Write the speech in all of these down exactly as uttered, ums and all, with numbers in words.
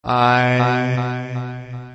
I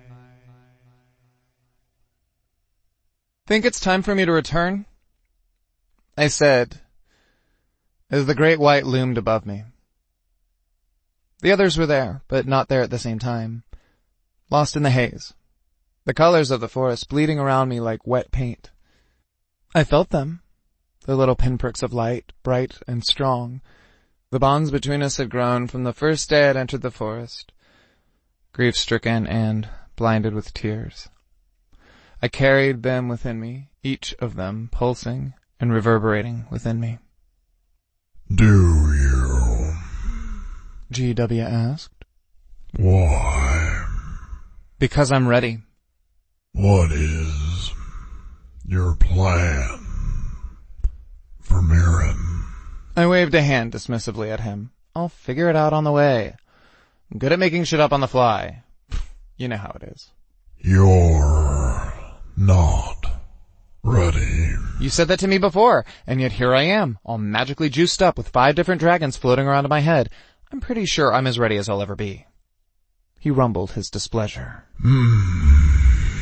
think it's time for me to return, I said, as the great white loomed above me. The others were there, but not there at the same time, lost in the haze, the colors of the forest bleeding around me like wet paint. I felt them, the little pinpricks of light, bright and strong. The bonds between us had grown from the first day I'd entered the forest, grief-stricken and blinded with tears. I carried them within me, each of them pulsing and reverberating within me. Do you? G W asked. Why? Because I'm ready. What is your plan for Mirren? I waved a hand dismissively at him. I'll figure it out on the way. I'm good at making shit up on the fly. You know how it is. You're not ready. You said that to me before, and yet here I am, all magically juiced up with five different dragons floating around in my head. I'm pretty sure I'm as ready as I'll ever be. He rumbled his displeasure. Hmm.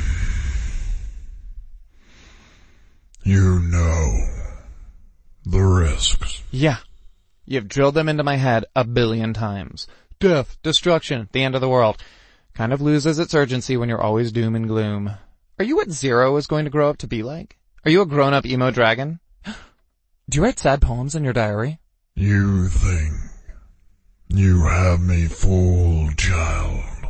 You know the risks. Yeah. You've drilled them into my head a billion times. Death, destruction, the end of the world. Kind of loses its urgency when you're always doom and gloom. Are you what Zero is going to grow up to be like? Are you a grown-up emo dragon? Do you write sad poems in your diary? You think you have me fooled, child.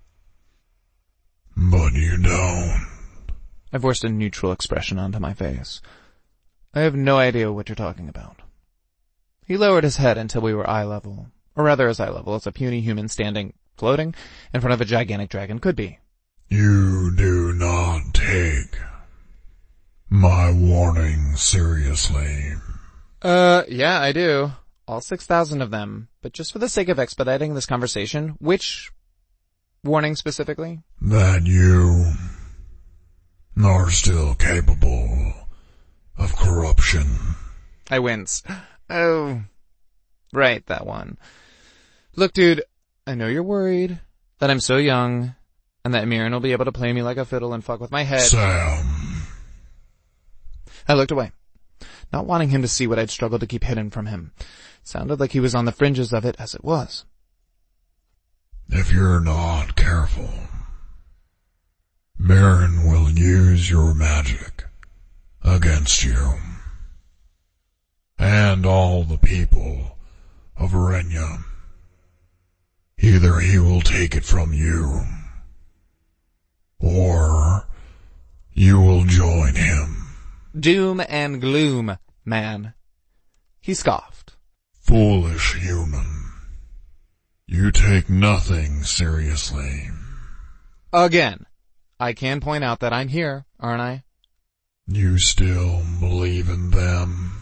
But you don't. I forced a neutral expression onto my face. I have no idea what you're talking about. He lowered his head until we were eye level, or rather as eye level as a puny human standing, floating, in front of a gigantic dragon could be. You do not take my warning seriously. Uh, yeah, I do. All six thousand of them. But just for the sake of expediting this conversation, which warning specifically? That you are still capable of corruption. I wince. Oh, right, that one. Look, dude, I know you're worried that I'm so young and that Mirren will be able to play me like a fiddle and fuck with my head. Sam. I looked away, not wanting him to see what I'd struggled to keep hidden from him. It sounded like he was on the fringes of it as it was. If you're not careful, Mirren will use your magic against you and all the people of Arenya. Either he will take it from you, or you will join him. Doom and gloom, man. He scoffed. Foolish human. You take nothing seriously. Again, I can point out that I'm here, aren't I? You still believe in them?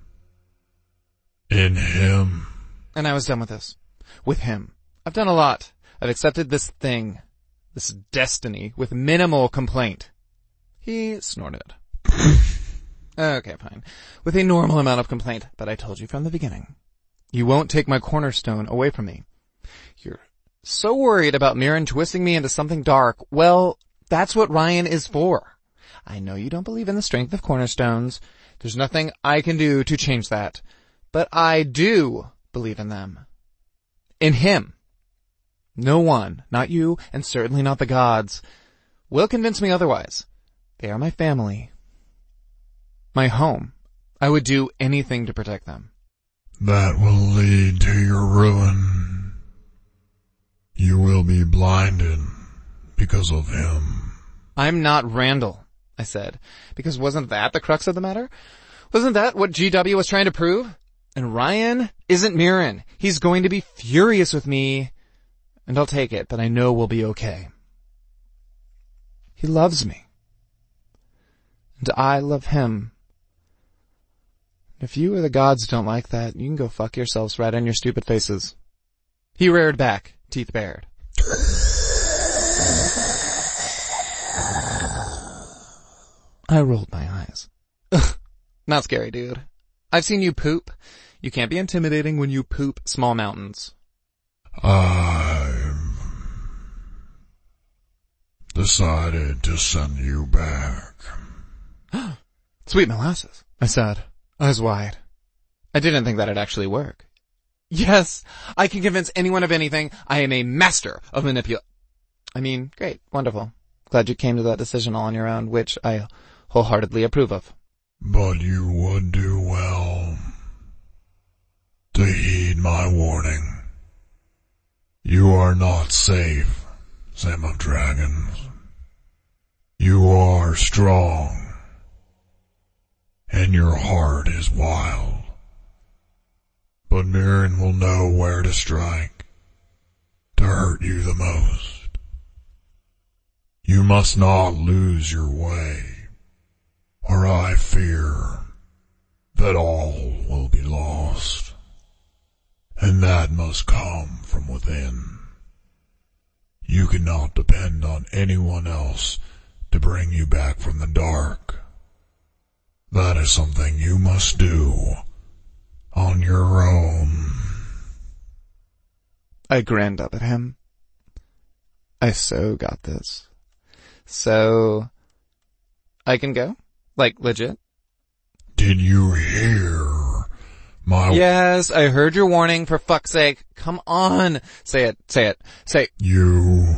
In him? And I was done with this. With him. I've done a lot. I've accepted this thing, this destiny, with minimal complaint. He snorted. Okay, fine. With a normal amount of complaint, but I told you from the beginning. You won't take my cornerstone away from me. You're so worried about Mirren twisting me into something dark. Well, that's what Ryan is for. I know you don't believe in the strength of cornerstones. There's nothing I can do to change that. But I do believe in them. In him. No one, not you, and certainly not the gods, will convince me otherwise. They are my family. My home. I would do anything to protect them. That will lead to your ruin. You will be blinded because of him. I'm not Randall, I said, because wasn't that the crux of the matter? Wasn't that what G W was trying to prove? And Ryan isn't Mirren. He's going to be furious with me, and I'll take it, but I know we'll be okay. He loves me. And I love him. If you or the gods don't like that, you can go fuck yourselves right on your stupid faces. He reared back, teeth bared. I rolled my eyes. Ugh, not scary, dude. I've seen you poop. You can't be intimidating when you poop small mountains. I've decided to send you back. Sweet molasses, I said, eyes wide. I didn't think that'd actually work. Yes, I can convince anyone of anything. I am a master of manipula- I mean, great, wonderful. Glad you came to that decision all on your own, which I wholeheartedly approve of. But you would do well to heed my warning. You are not safe, Sam of Dragons. You are strong, and your heart is wild. But Mirren will know where to strike to hurt you the most. You must not lose your way, or I fear that all will be lost, and that must come from within. You cannot depend on anyone else to bring you back from the dark. That is something you must do on your own. I grinned up at him. I so got this. So, I can go? Like, legit? Did you hear my... Yes, I heard your warning, for fuck's sake. Come on. Say it, say it, say... You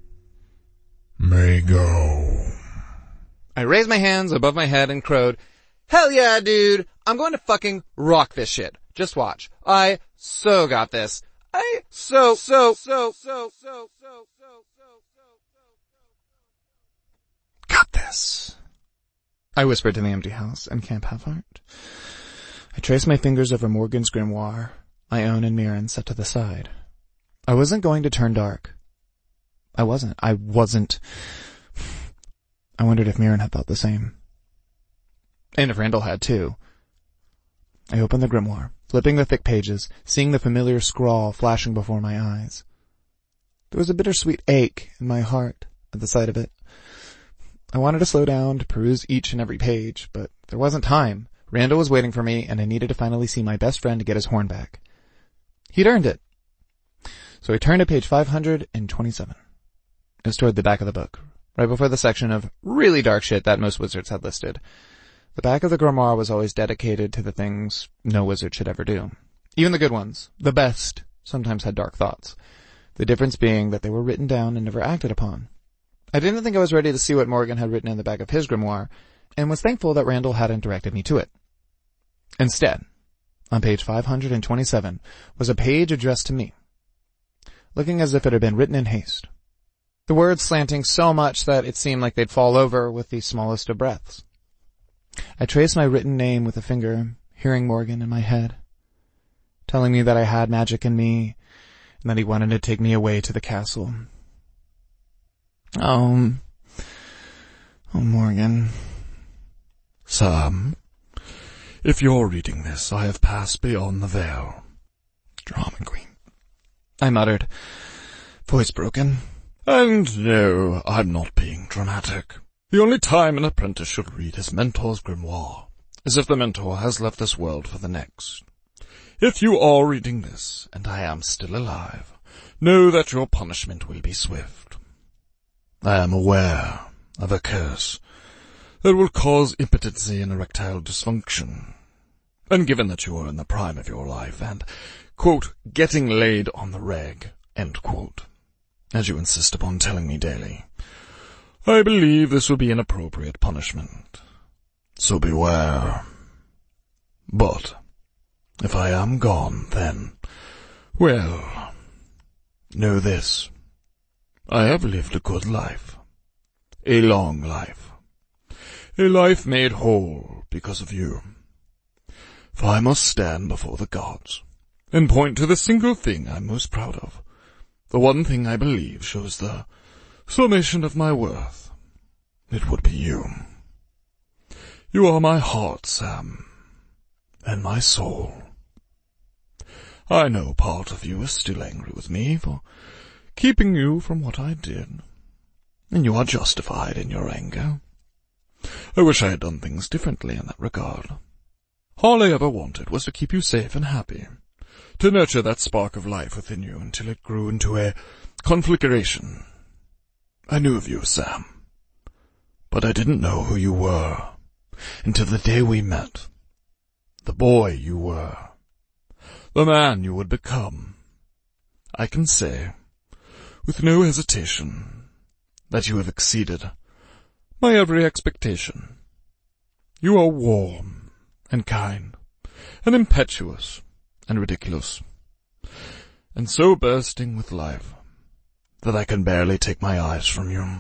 may go. I raised my hands above my head and crowed, hell yeah, dude! I'm going to fucking rock this shit. Just watch. I so got this. I so, so, so, so, so, so, so, so, so, got this. I whispered to the empty house and Camp Halfheart. I traced my fingers over Morgan's grimoire, my own and Mirren set to the side. I wasn't going to turn dark. I wasn't. I wasn't. I wondered if Mirren had thought the same. And if Randall had too. I opened the grimoire, flipping the thick pages, seeing the familiar scrawl flashing before my eyes. There was a bittersweet ache in my heart at the sight of it. I wanted to slow down to peruse each and every page, but there wasn't time. Randall was waiting for me, and I needed to finally see my best friend to get his horn back. He'd earned it. So I turned to page five hundred twenty-seven. It was toward the back of the book, right before the section of really dark shit that most wizards had listed. The back of the grimoire was always dedicated to the things no wizard should ever do. Even the good ones, the best, sometimes had dark thoughts. The difference being that they were written down and never acted upon. I didn't think I was ready to see what Morgan had written in the back of his grimoire, and was thankful that Randall hadn't directed me to it. Instead, on page five hundred twenty-seven, was a page addressed to me, looking as if it had been written in haste. The words slanting so much that it seemed like they'd fall over with the smallest of breaths. I traced my written name with a finger, hearing Morgan in my head, telling me that I had magic in me, and that he wanted to take me away to the castle. Oh, oh Morgan. Sam, if you're reading this, I have passed beyond the veil. Drama queen, I muttered, voice broken. And no, I'm not being dramatic. The only time an apprentice should read his mentor's grimoire is if the mentor has left this world for the next. If you are reading this, and I am still alive, know that your punishment will be swift. I am aware of a curse that will cause impotency and erectile dysfunction. And given that you are in the prime of your life and, quote, getting laid on the reg, end quote, as you insist upon telling me daily, I believe this will be an appropriate punishment. So beware. But, if I am gone, then, well, know this. I have lived a good life. A long life. A life made whole because of you. For I must stand before the gods and point to the single thing I'm most proud of. The one thing I believe shows the summation of my worth. It would be you. You are my heart, Sam, and my soul. I know part of you is still angry with me for keeping you from what I did, and you are justified in your anger. I wish I had done things differently in that regard. All I ever wanted was to keep you safe and happy, to nurture that spark of life within you until it grew into a conflagration. I knew of you, Sam, but I didn't know who you were until the day we met. The boy you were, the man you would become. I can say, with no hesitation, that you have exceeded my every expectation. You are warm and kind and impetuous and ridiculous, and so bursting with life that I can barely take my eyes from you.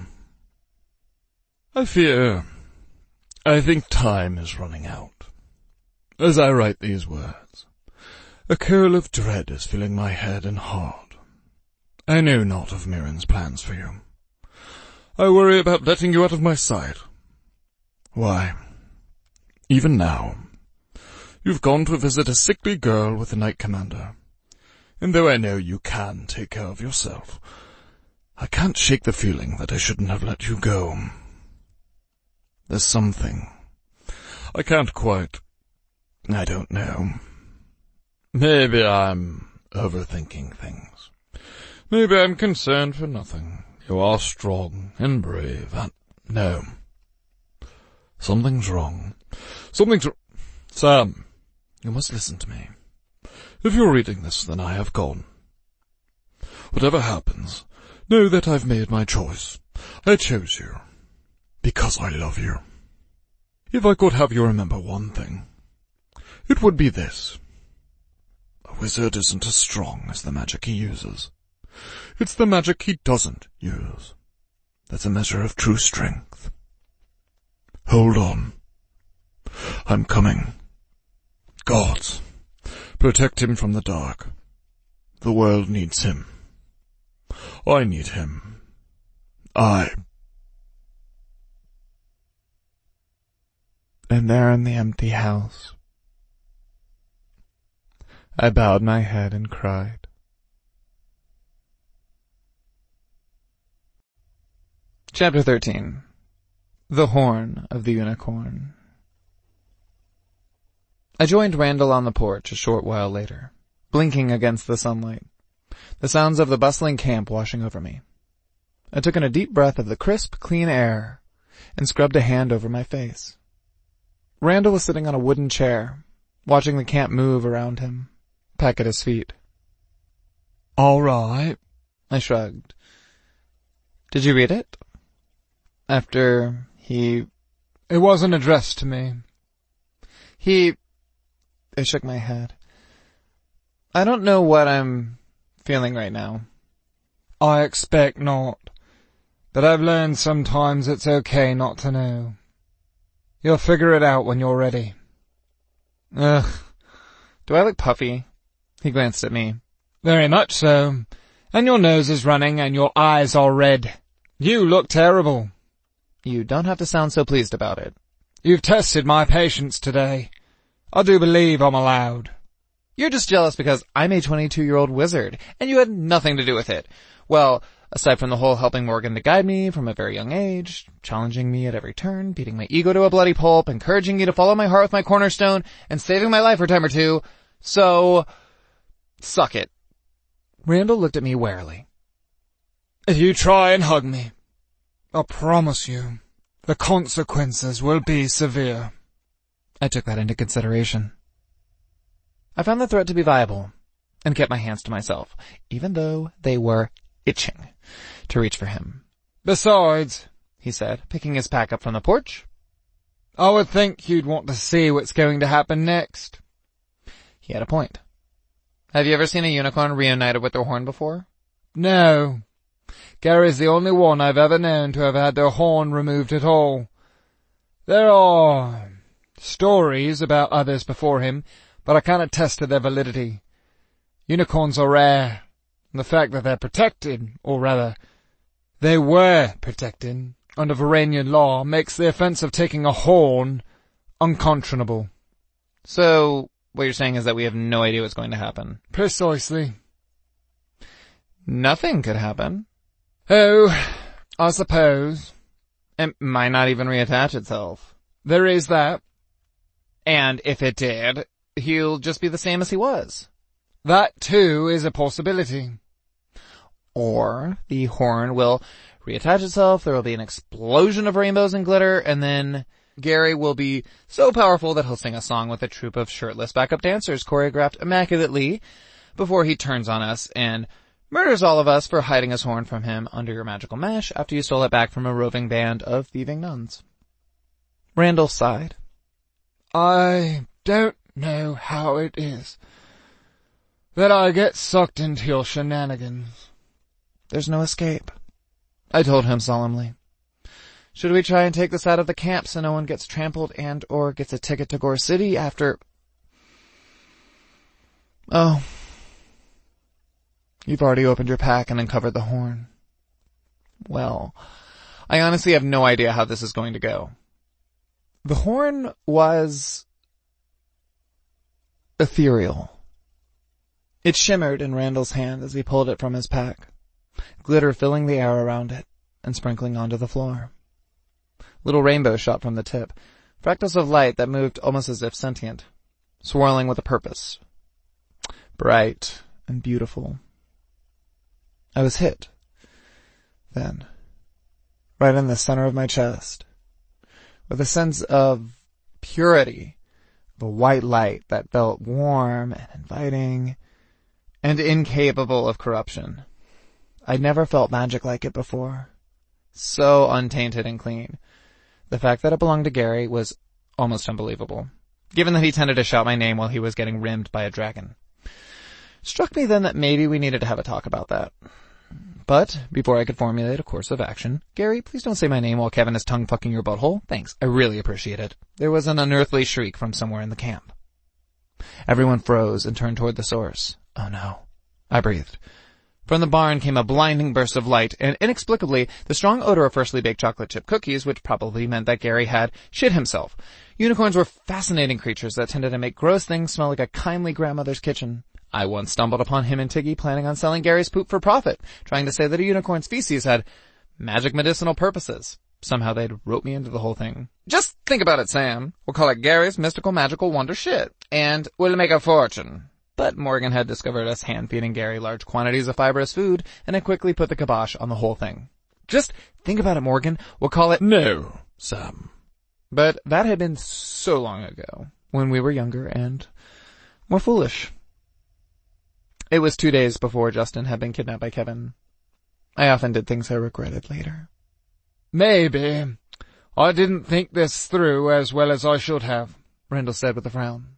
I fear, I think time is running out. As I write these words, a curl of dread is filling my head and heart. I know not of Mirren's plans for you. I worry about letting you out of my sight. Why, even now, you've gone to visit a sickly girl with the Knight Commander, and though I know you can take care of yourself, I can't shake the feeling that I shouldn't have let you go. There's something I can't quite... I don't know. Maybe I'm overthinking things. Maybe I'm concerned for nothing. You are strong and brave and... No. Something's wrong. Something's wrong. Sam, you must listen to me. If you're reading this, then I have gone. Whatever happens, know that I've made my choice. I chose you because I love you. If I could have you remember one thing, it would be this. A wizard isn't as strong as the magic he uses. It's the magic he doesn't use that's a measure of true strength. Hold on. I'm coming. Gods, protect him from the dark. The world needs him. I need him. I... And there in the empty house, I bowed my head and cried. Chapter thirteen. The Horn of the Unicorn. I joined Randall on the porch a short while later, blinking against the sunlight, the sounds of the bustling camp washing over me. I took in a deep breath of the crisp, clean air and scrubbed a hand over my face. Randall was sitting on a wooden chair, watching the camp move around him, Peck at his feet. All right, I shrugged. Did you read it? After he... It wasn't addressed to me. He... I shook my head. I don't know what I'm feeling right now. I expect not, but I've learned sometimes it's okay not to know. You'll figure it out when you're ready. Ugh. Do I look puffy? He glanced at me. Very much so. And your nose is running and your eyes are red. You look terrible. You don't have to sound so pleased about it. You've tested my patience today. I do believe I'm allowed. You're just jealous because I'm a twenty-two-year-old wizard, and you had nothing to do with it. Well, aside from the whole helping Morgan to guide me from a very young age, challenging me at every turn, beating my ego to a bloody pulp, encouraging me to follow my heart with my cornerstone, and saving my life for a time or two. So, suck it. Randall looked at me warily. If you try and hug me, I promise you, the consequences will be severe. I took that into consideration. I found the threat to be viable, and kept my hands to myself, even though they were itching to reach for him. Besides, he said, picking his pack up from the porch, I would think you'd want to see what's going to happen next. He had a point. Have you ever seen a unicorn reunited with their horn before? No. Gary's the only one I've ever known to have had their horn removed at all. There are stories about others before him, but I can't attest to their validity. Unicorns are rare, and the fact that they're protected, or rather, they were protected, under Varanian law makes the offense of taking a horn unconscionable. So, what you're saying is that we have no idea what's going to happen? Precisely. Nothing could happen. Oh, I suppose. It might not even reattach itself. There is that. And if it did, he'll just be the same as he was. That too is a possibility. Or the horn will reattach itself, there will be an explosion of rainbows and glitter, and then Gary will be so powerful that he'll sing a song with a troupe of shirtless backup dancers choreographed immaculately before he turns on us and murders all of us for hiding his horn from him under your magical mesh after you stole it back from a roving band of thieving nuns. Randall sighed. I don't know how it is that I get sucked into your shenanigans. There's no escape, I told him solemnly. Should we try and take this out of the camp so no one gets trampled and or gets a ticket to Gore City after... Oh. You've already opened your pack and uncovered the horn. Well, I honestly have no idea how this is going to go. The horn was ethereal. It shimmered in Randall's hand as he pulled it from his pack, glitter filling the air around it and sprinkling onto the floor. Little rainbows shot from the tip, fractals of light that moved almost as if sentient, swirling with a purpose. Bright and beautiful. I was hit. Then, right in the center of my chest, with a sense of purity, of a white light that felt warm and inviting and incapable of corruption. I'd never felt magic like it before. So untainted and clean. The fact that it belonged to Gary was almost unbelievable, given that he tended to shout my name while he was getting rimmed by a dragon. Struck me then that maybe we needed to have a talk about that. But, before I could formulate a course of action, Gary, please don't say my name while Kevin is tongue-fucking your butthole. Thanks, I really appreciate it. There was an unearthly shriek from somewhere in the camp. Everyone froze and turned toward the source. Oh no. I breathed. From the barn came a blinding burst of light, and inexplicably, the strong odor of freshly baked chocolate chip cookies, which probably meant that Gary had shit himself. Unicorns were fascinating creatures that tended to make gross things smell like a kindly grandmother's kitchen. I once stumbled upon him and Tiggy planning on selling Gary's poop for profit, trying to say that a unicorn's feces had magic medicinal purposes. Somehow they'd rope me into the whole thing. Just think about it, Sam. We'll call it Gary's mystical magical wonder shit, and we'll make a fortune. But Morgan had discovered us hand-feeding Gary large quantities of fibrous food, and I quickly put the kibosh on the whole thing. Just think about it, Morgan. We'll call it... No, Sam. But that had been so long ago, when we were younger and more foolish. It was two days before Justin had been kidnapped by Kevin. I often did things I regretted later. Maybe. I didn't think this through as well as I should have, Randall said with a frown.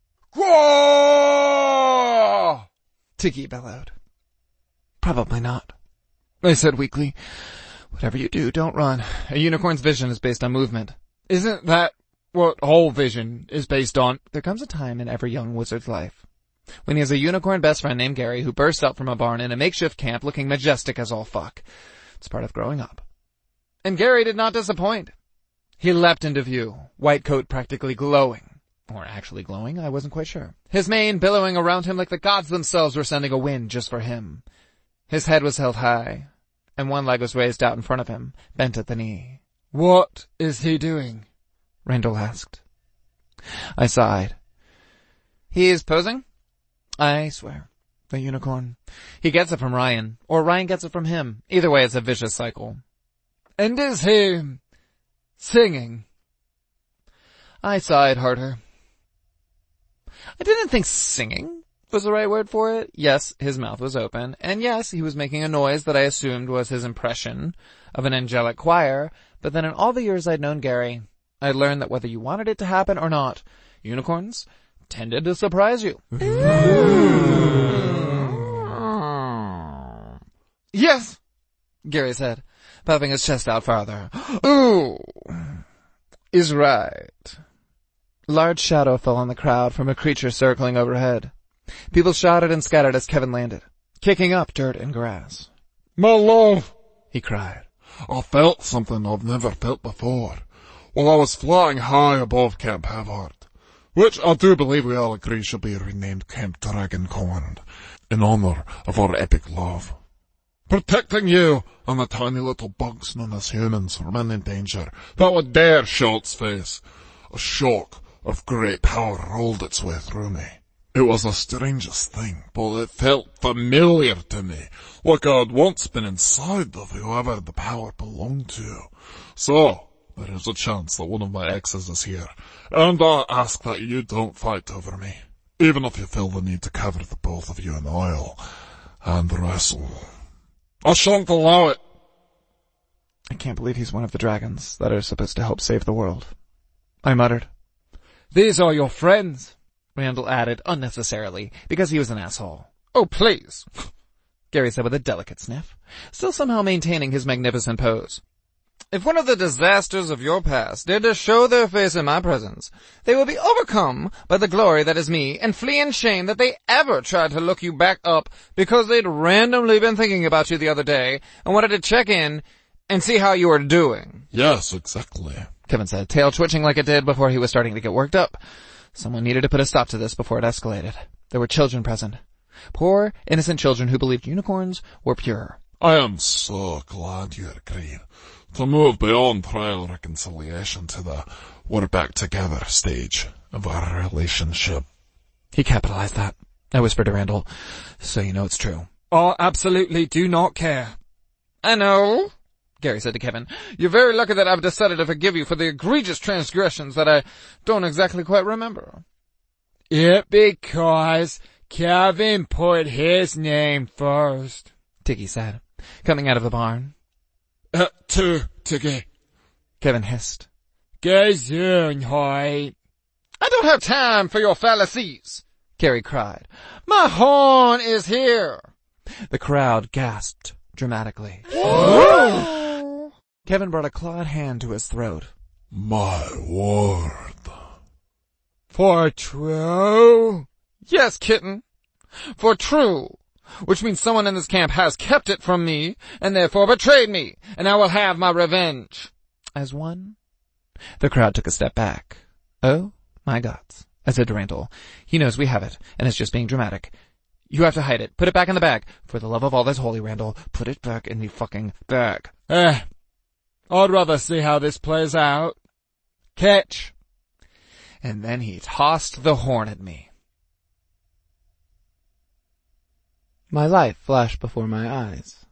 Whoa! Tiggy bellowed. Probably not, I said weakly. Whatever you do, don't run. A unicorn's vision is based on movement. Isn't that what whole vision is based on? There comes a time in every young wizard's life when he has a unicorn best friend named Gary who bursts out from a barn in a makeshift camp looking majestic as all fuck. It's part of growing up. And Gary did not disappoint. He leapt into view, white coat practically glowing. Or actually glowing, I wasn't quite sure. His mane billowing around him like the gods themselves were sending a wind just for him. His head was held high, and one leg was raised out in front of him, bent at the knee. What is he doing? Randall asked. I sighed. He is posing? I swear. The unicorn. He gets it from Ryan, or Ryan gets it from him. Either way, it's a vicious cycle. And is he singing? I sighed harder. I didn't think singing was the right word for it. Yes, his mouth was open, and yes, he was making a noise that I assumed was his impression of an angelic choir, but then in all the years I'd known Gary, I'd learned that whether you wanted it to happen or not, unicorns tended to surprise you. Yes, Gary said, puffing his chest out farther. Ooh, is right. Large shadow fell on the crowd from a creature circling overhead. People shouted and scattered as Kevin landed, kicking up dirt and grass. My love, he cried. I felt something I've never felt before while I was flying high above Camp Havard, which I do believe we all agree should be renamed Camp Dragoncorn in honor of our epic love. Protecting you and the tiny little bugs known as humans from any danger that would dare Schultz face. A shock of great power rolled its way through me. It was the strangest thing, but it felt familiar to me, like I had once been inside of whoever the power belonged to. So, there is a chance that one of my exes is here, and I ask that you don't fight over me, even if you feel the need to cover the both of you in oil and wrestle. I shan't allow it. I can't believe he's one of the dragons that are supposed to help save the world, I muttered. These are your friends, Randall added unnecessarily, because he was an asshole. Oh, please, Gary said with a delicate sniff, still somehow maintaining his magnificent pose. If one of the disasters of your past dare to show their face in my presence, they will be overcome by the glory that is me, and flee in shame that they ever tried to look you back up because they'd randomly been thinking about you the other day and wanted to check in and see how you were doing. Yes, exactly, Kevin said, tail twitching like it did before he was starting to get worked up. Someone needed to put a stop to this before it escalated. There were children present. Poor, innocent children who believed unicorns were pure. I am so glad you agreed to move beyond trial reconciliation to the we're back together stage of our relationship. He capitalized that. I whispered to Randall, so you know it's true. I absolutely do not care. I know, Gary said to Kevin. You're very lucky that I've decided to forgive you for the egregious transgressions that I don't exactly quite remember. Yeah, because Kevin put his name first, Tiggy said, coming out of the barn. Uh, two, Tiggy, Kevin hissed. Gesundheit. I don't have time for your fallacies, Gary cried. My horn is here. The crowd gasped dramatically. Kevin brought a clawed hand to his throat. My word. For true? Yes, kitten. For true. Which means someone in this camp has kept it from me, and therefore betrayed me, and I will have my revenge. As one? The crowd took a step back. Oh, my gods, I said to Randall. He knows we have it, and is just being dramatic. You have to hide it. Put it back in the bag. For the love of all that's holy, Randall, put it back in the fucking bag. Eh, I'd rather see how this plays out. Catch. And then he tossed the horn at me. My life flashed before my eyes.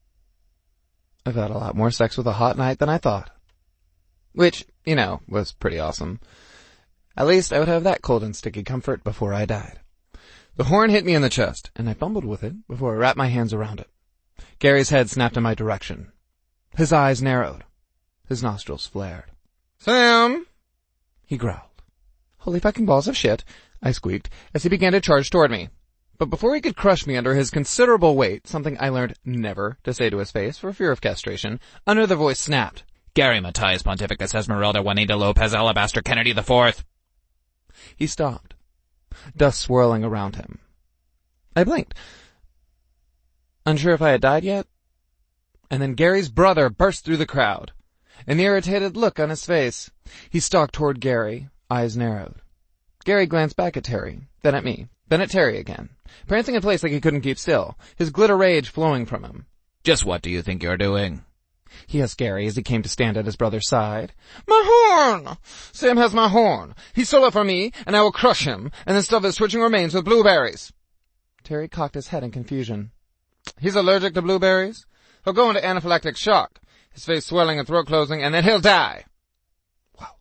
I've had a lot more sex with a hot knight than I thought. Which, you know, was pretty awesome. At least I would have that cold and sticky comfort before I died. The horn hit me in the chest, and I fumbled with it before I wrapped my hands around it. Gary's head snapped in my direction. His eyes narrowed. His nostrils flared. Sam, he growled. Holy fucking balls of shit, I squeaked as he began to charge toward me. But before he could crush me under his considerable weight, something I learned never to say to his face for fear of castration, another voice snapped. Gary Matthias Pontificus Esmeralda Juanita Lopez Alabaster Kennedy the Fourth. He stopped, dust swirling around him. I blinked, unsure if I had died yet. And then Gary's brother burst through the crowd, an irritated look on his face. He stalked toward Gary, eyes narrowed. Gary glanced back at Terry, then at me, then at Terry again, prancing in place like he couldn't keep still, his glitter rage flowing from him. Just what do you think you're doing? He asked Gary as he came to stand at his brother's side. My horn! Sam has my horn. He stole it from me, and I will crush him, and then stuff his twitching remains with blueberries. Terry cocked his head in confusion. He's allergic to blueberries? He'll go into anaphylactic shock, his face swelling and throat closing, and then he'll die. Wow.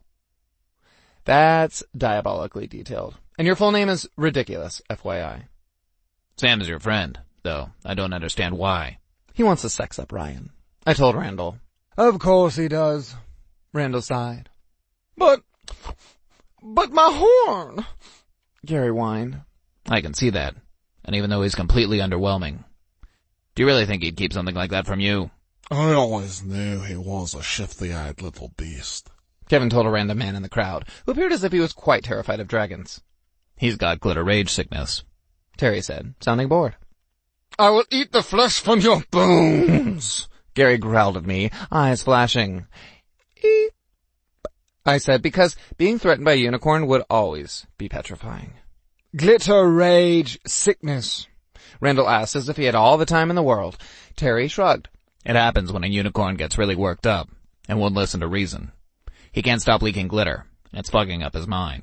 That's diabolically detailed. And your full name is ridiculous, F Y I. Sam is your friend, though I don't understand why. He wants to sex up Ryan, I told Randall. Of course he does, Randall sighed. But, but my horn, Gary whined. I can see that, and even though he's completely underwhelming. Do you really think he'd keep something like that from you? I always knew he was a shifty-eyed little beast, Kevin told a random man in the crowd, who appeared as if he was quite terrified of dragons. He's got glitter rage sickness, Terry said, sounding bored. I will eat the flesh from your bones, Gary growled at me, eyes flashing. Eep, I said, because being threatened by a unicorn would always be petrifying. Glitter rage sickness, Randall asked as if he had all the time in the world. Terry shrugged. It happens when a unicorn gets really worked up and won't listen to reason. He can't stop leaking glitter, and it's fucking up his mind.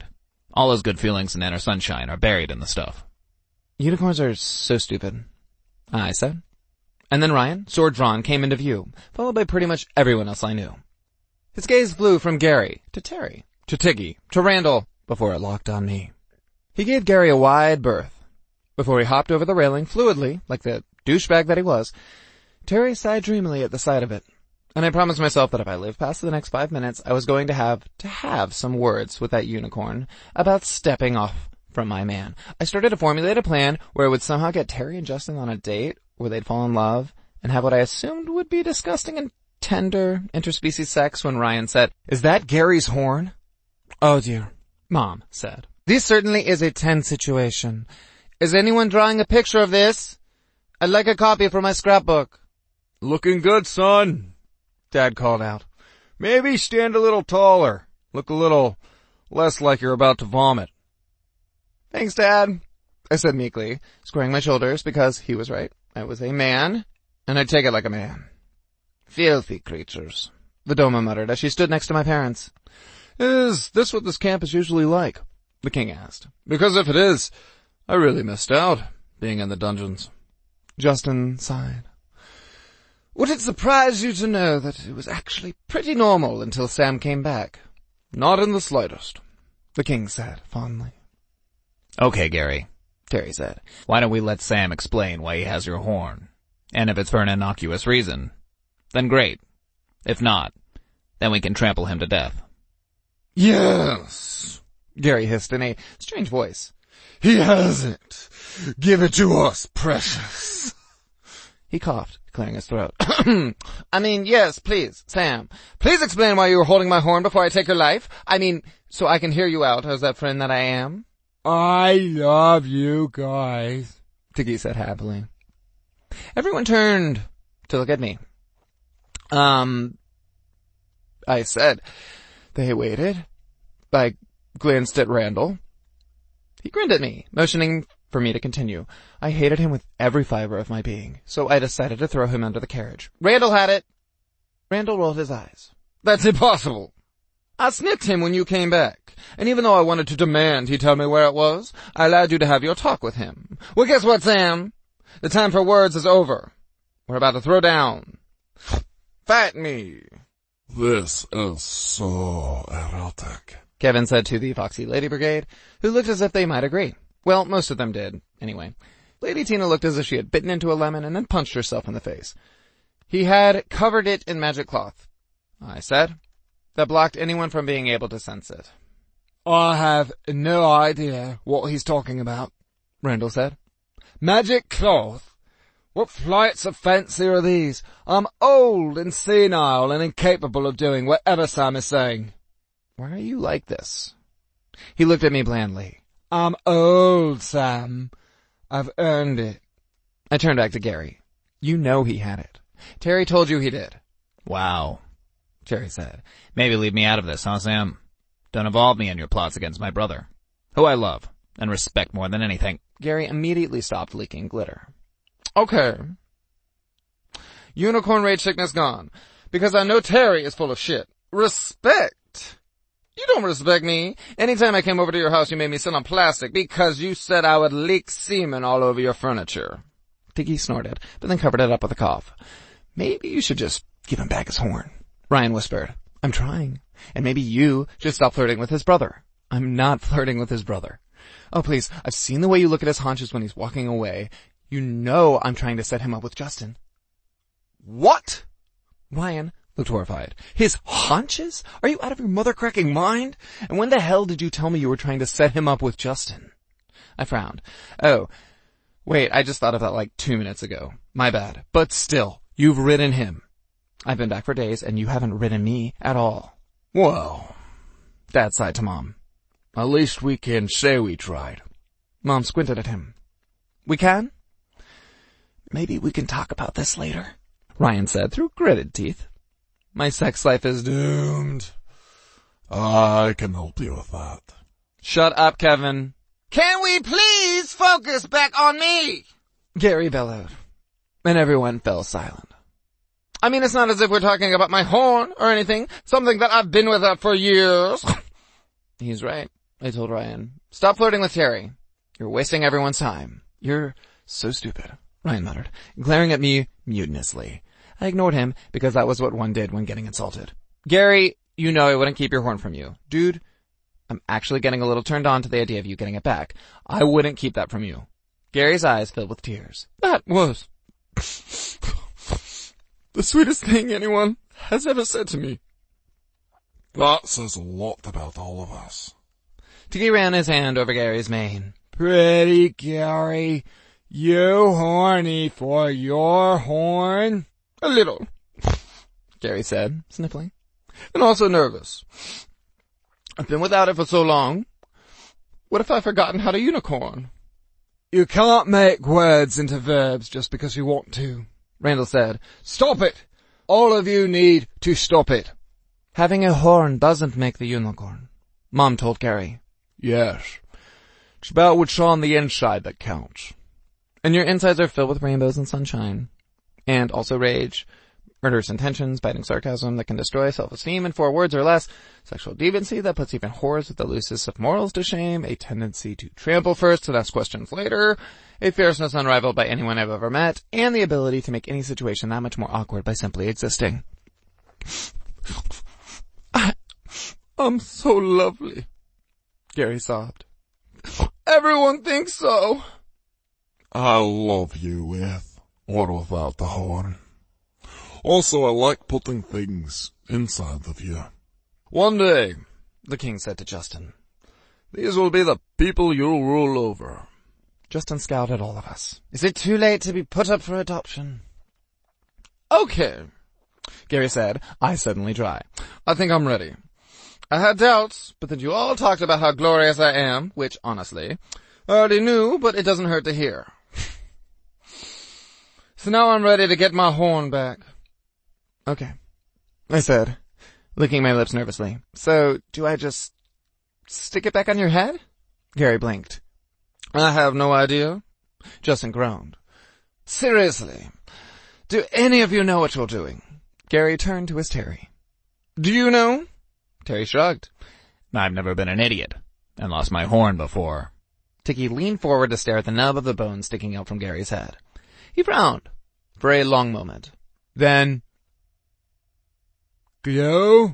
All his good feelings and inner sunshine are buried in the stuff. Unicorns are so stupid, I said. And then Ryan, sword drawn, came into view, followed by pretty much everyone else I knew. His gaze flew from Gary to Terry to Tiggy to Randall before it locked on me. He gave Gary a wide berth. Before he hopped over the railing fluidly, like the douchebag that he was, Terry sighed dreamily at the sight of it. And I promised myself that if I lived past the next five minutes, I was going to have to have some words with that unicorn about stepping off from my man. I started to formulate a plan where I would somehow get Terry and Justin on a date where they'd fall in love and have what I assumed would be disgusting and tender interspecies sex when Ryan said, "Is that Gary's horn?" "Oh dear," Mom said. "This certainly is a tense situation. Is anyone drawing a picture of this? I'd like a copy for my scrapbook." "Looking good, son," Dad called out. "Maybe stand a little taller. Look a little less like you're about to vomit." "Thanks, Dad," I said meekly, squaring my shoulders because he was right. I was a man, and I'd take it like a man. "Filthy creatures," the Doma muttered as she stood next to my parents. "Is this what this camp is usually like?" the king asked. "Because if it is, I really missed out, being in the dungeons." Justin sighed. "Would it surprise you to know that it was actually pretty normal until Sam came back?" "Not in the slightest," the king said fondly. "Okay, Gary," Terry said. "Why don't we let Sam explain why he has your horn? And if it's for an innocuous reason, then great. If not, then we can trample him to death." "Yes," Gary hissed in a strange voice. "He has it. Give it to us, precious." He coughed, clearing his throat. "I mean, yes, please, Sam. Please explain why you were holding my horn before I take your life. I mean, so I can hear you out as that friend that I am." I love you guys, Tiggy said happily. Everyone turned to look at me. Um, I said. They waited. I glanced at Randall. He grinned at me, motioning for me to continue. I hated him with every fiber of my being, so I decided to throw him under the carriage. "Randall had it." Randall rolled his eyes. "That's impossible. I snipped him when you came back, and even though I wanted to demand he tell me where it was, I allowed you to have your talk with him. Well, guess what, Sam? The time for words is over. We're about to throw down. Fight me." "This is so erotic," Kevin said to the Foxy Lady Brigade, who looked as if they might agree. Well, most of them did, anyway. Lady Tina looked as if she had bitten into a lemon and then punched herself in the face. "He had covered it in magic cloth," I said, "that blocked anyone from being able to sense it." I have no idea what he's talking about, Randall said. "Magic cloth? What flights of fancy are these? I'm old and senile and incapable of doing whatever Sam is saying." "Why are you like this?" He looked at me blandly. "I'm old, Sam. I've earned it." I turned back to Gary. "You know he had it. Terry told you he did." "Wow," Terry said. "Maybe leave me out of this, huh, Sam? Don't involve me in your plots against my brother, who I love and respect more than anything." Gary immediately stopped leaking glitter. "Okay. Unicorn rage sickness gone. Because I know Terry is full of shit. Respect? You don't respect me. Anytime I came over to your house, you made me sit on plastic because you said I would leak semen all over your furniture." Tiggy snorted, but then covered it up with a cough. "Maybe you should just give him back his horn," Ryan whispered. "I'm trying. And maybe you should stop flirting with his brother." "I'm not flirting with his brother." "Oh, please, I've seen the way you look at his haunches when he's walking away. You know I'm trying to set him up with Justin." "What?" Ryan looked horrified. "His haunches? Are you out of your mother-cracking mind? And when the hell did you tell me you were trying to set him up with Justin?" I frowned. "Oh, wait, I just thought of that like two minutes ago. My bad. But still, you've ridden him. I've been back for days, and you haven't ridden me at all." "Well," Dad sighed to Mom. "at least we can say we tried." Mom squinted at him. "We can?" "Maybe we can talk about this later," Ryan said through gritted teeth. "My sex life is doomed." "I can help you with that." "Shut up, Kevin." "Can we please focus back on me?" Gary bellowed, and everyone fell silent. "I mean, it's not as if we're talking about my horn or anything, something that I've been without for years." He's right. I told Ryan. Stop flirting with Terry. You're wasting everyone's time. You're so stupid, Ryan muttered, glaring at me mutinously. I ignored him because that was what one did when getting insulted. Gary, you know I wouldn't keep your horn from you. Dude, I'm actually getting a little turned on to the idea of you getting it back. I wouldn't keep that from you. Gary's eyes filled with tears. That was the sweetest thing anyone has ever said to me. That says a lot about all of us. Tiki ran his hand over Gary's mane. Pretty Gary, you horny for your horn? A little, Gary said, sniffling. And also nervous. I've been without it for so long. What if I've forgotten how to unicorn? You can't make words into verbs just because you want to, Randall said. Stop it! All of you need to stop it. Having a horn doesn't make the unicorn, Mom told Gary. Yes. It's about what's on the inside that counts. And your insides are filled with rainbows and sunshine. And also rage, murderous intentions, biting sarcasm that can destroy self-esteem in four words or less, sexual deviancy that puts even whores with the loosest of morals to shame, a tendency to trample first and ask questions later, a fierceness unrivaled by anyone I've ever met, and the ability to make any situation that much more awkward by simply existing. I, I'm so lovely, Gary sobbed. Everyone thinks so. I love you with or without the horn. Also, I like putting things inside of you. One day, the king said to Justin, these will be the people you'll rule over. Justin scowled at all of us. Is it too late to be put up for adoption? Okay, Gary said, eyes suddenly dry. I think I'm ready. I had doubts, but then you all talked about how glorious I am, which, honestly, I already knew, but it doesn't hurt to hear. So now I'm ready to get my horn back. Okay, I said, licking my lips nervously. So, do I just stick it back on your head? Gary blinked. I have no idea. Justin groaned. Seriously, do any of you know what you're doing? Gary turned to his Terry. Do you know? Terry shrugged. I've never been an idiot, and lost my horn before. Tiki leaned forward to stare at the nub of the bone sticking out from Gary's head. He frowned for a long moment. Then, Glue?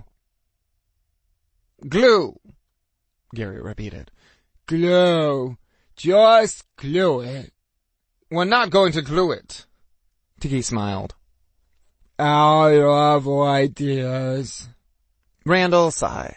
Glue, Gary repeated. Glue. Just glue it. We're not going to glue it. Tiki smiled. I love ideas. Randall sighed.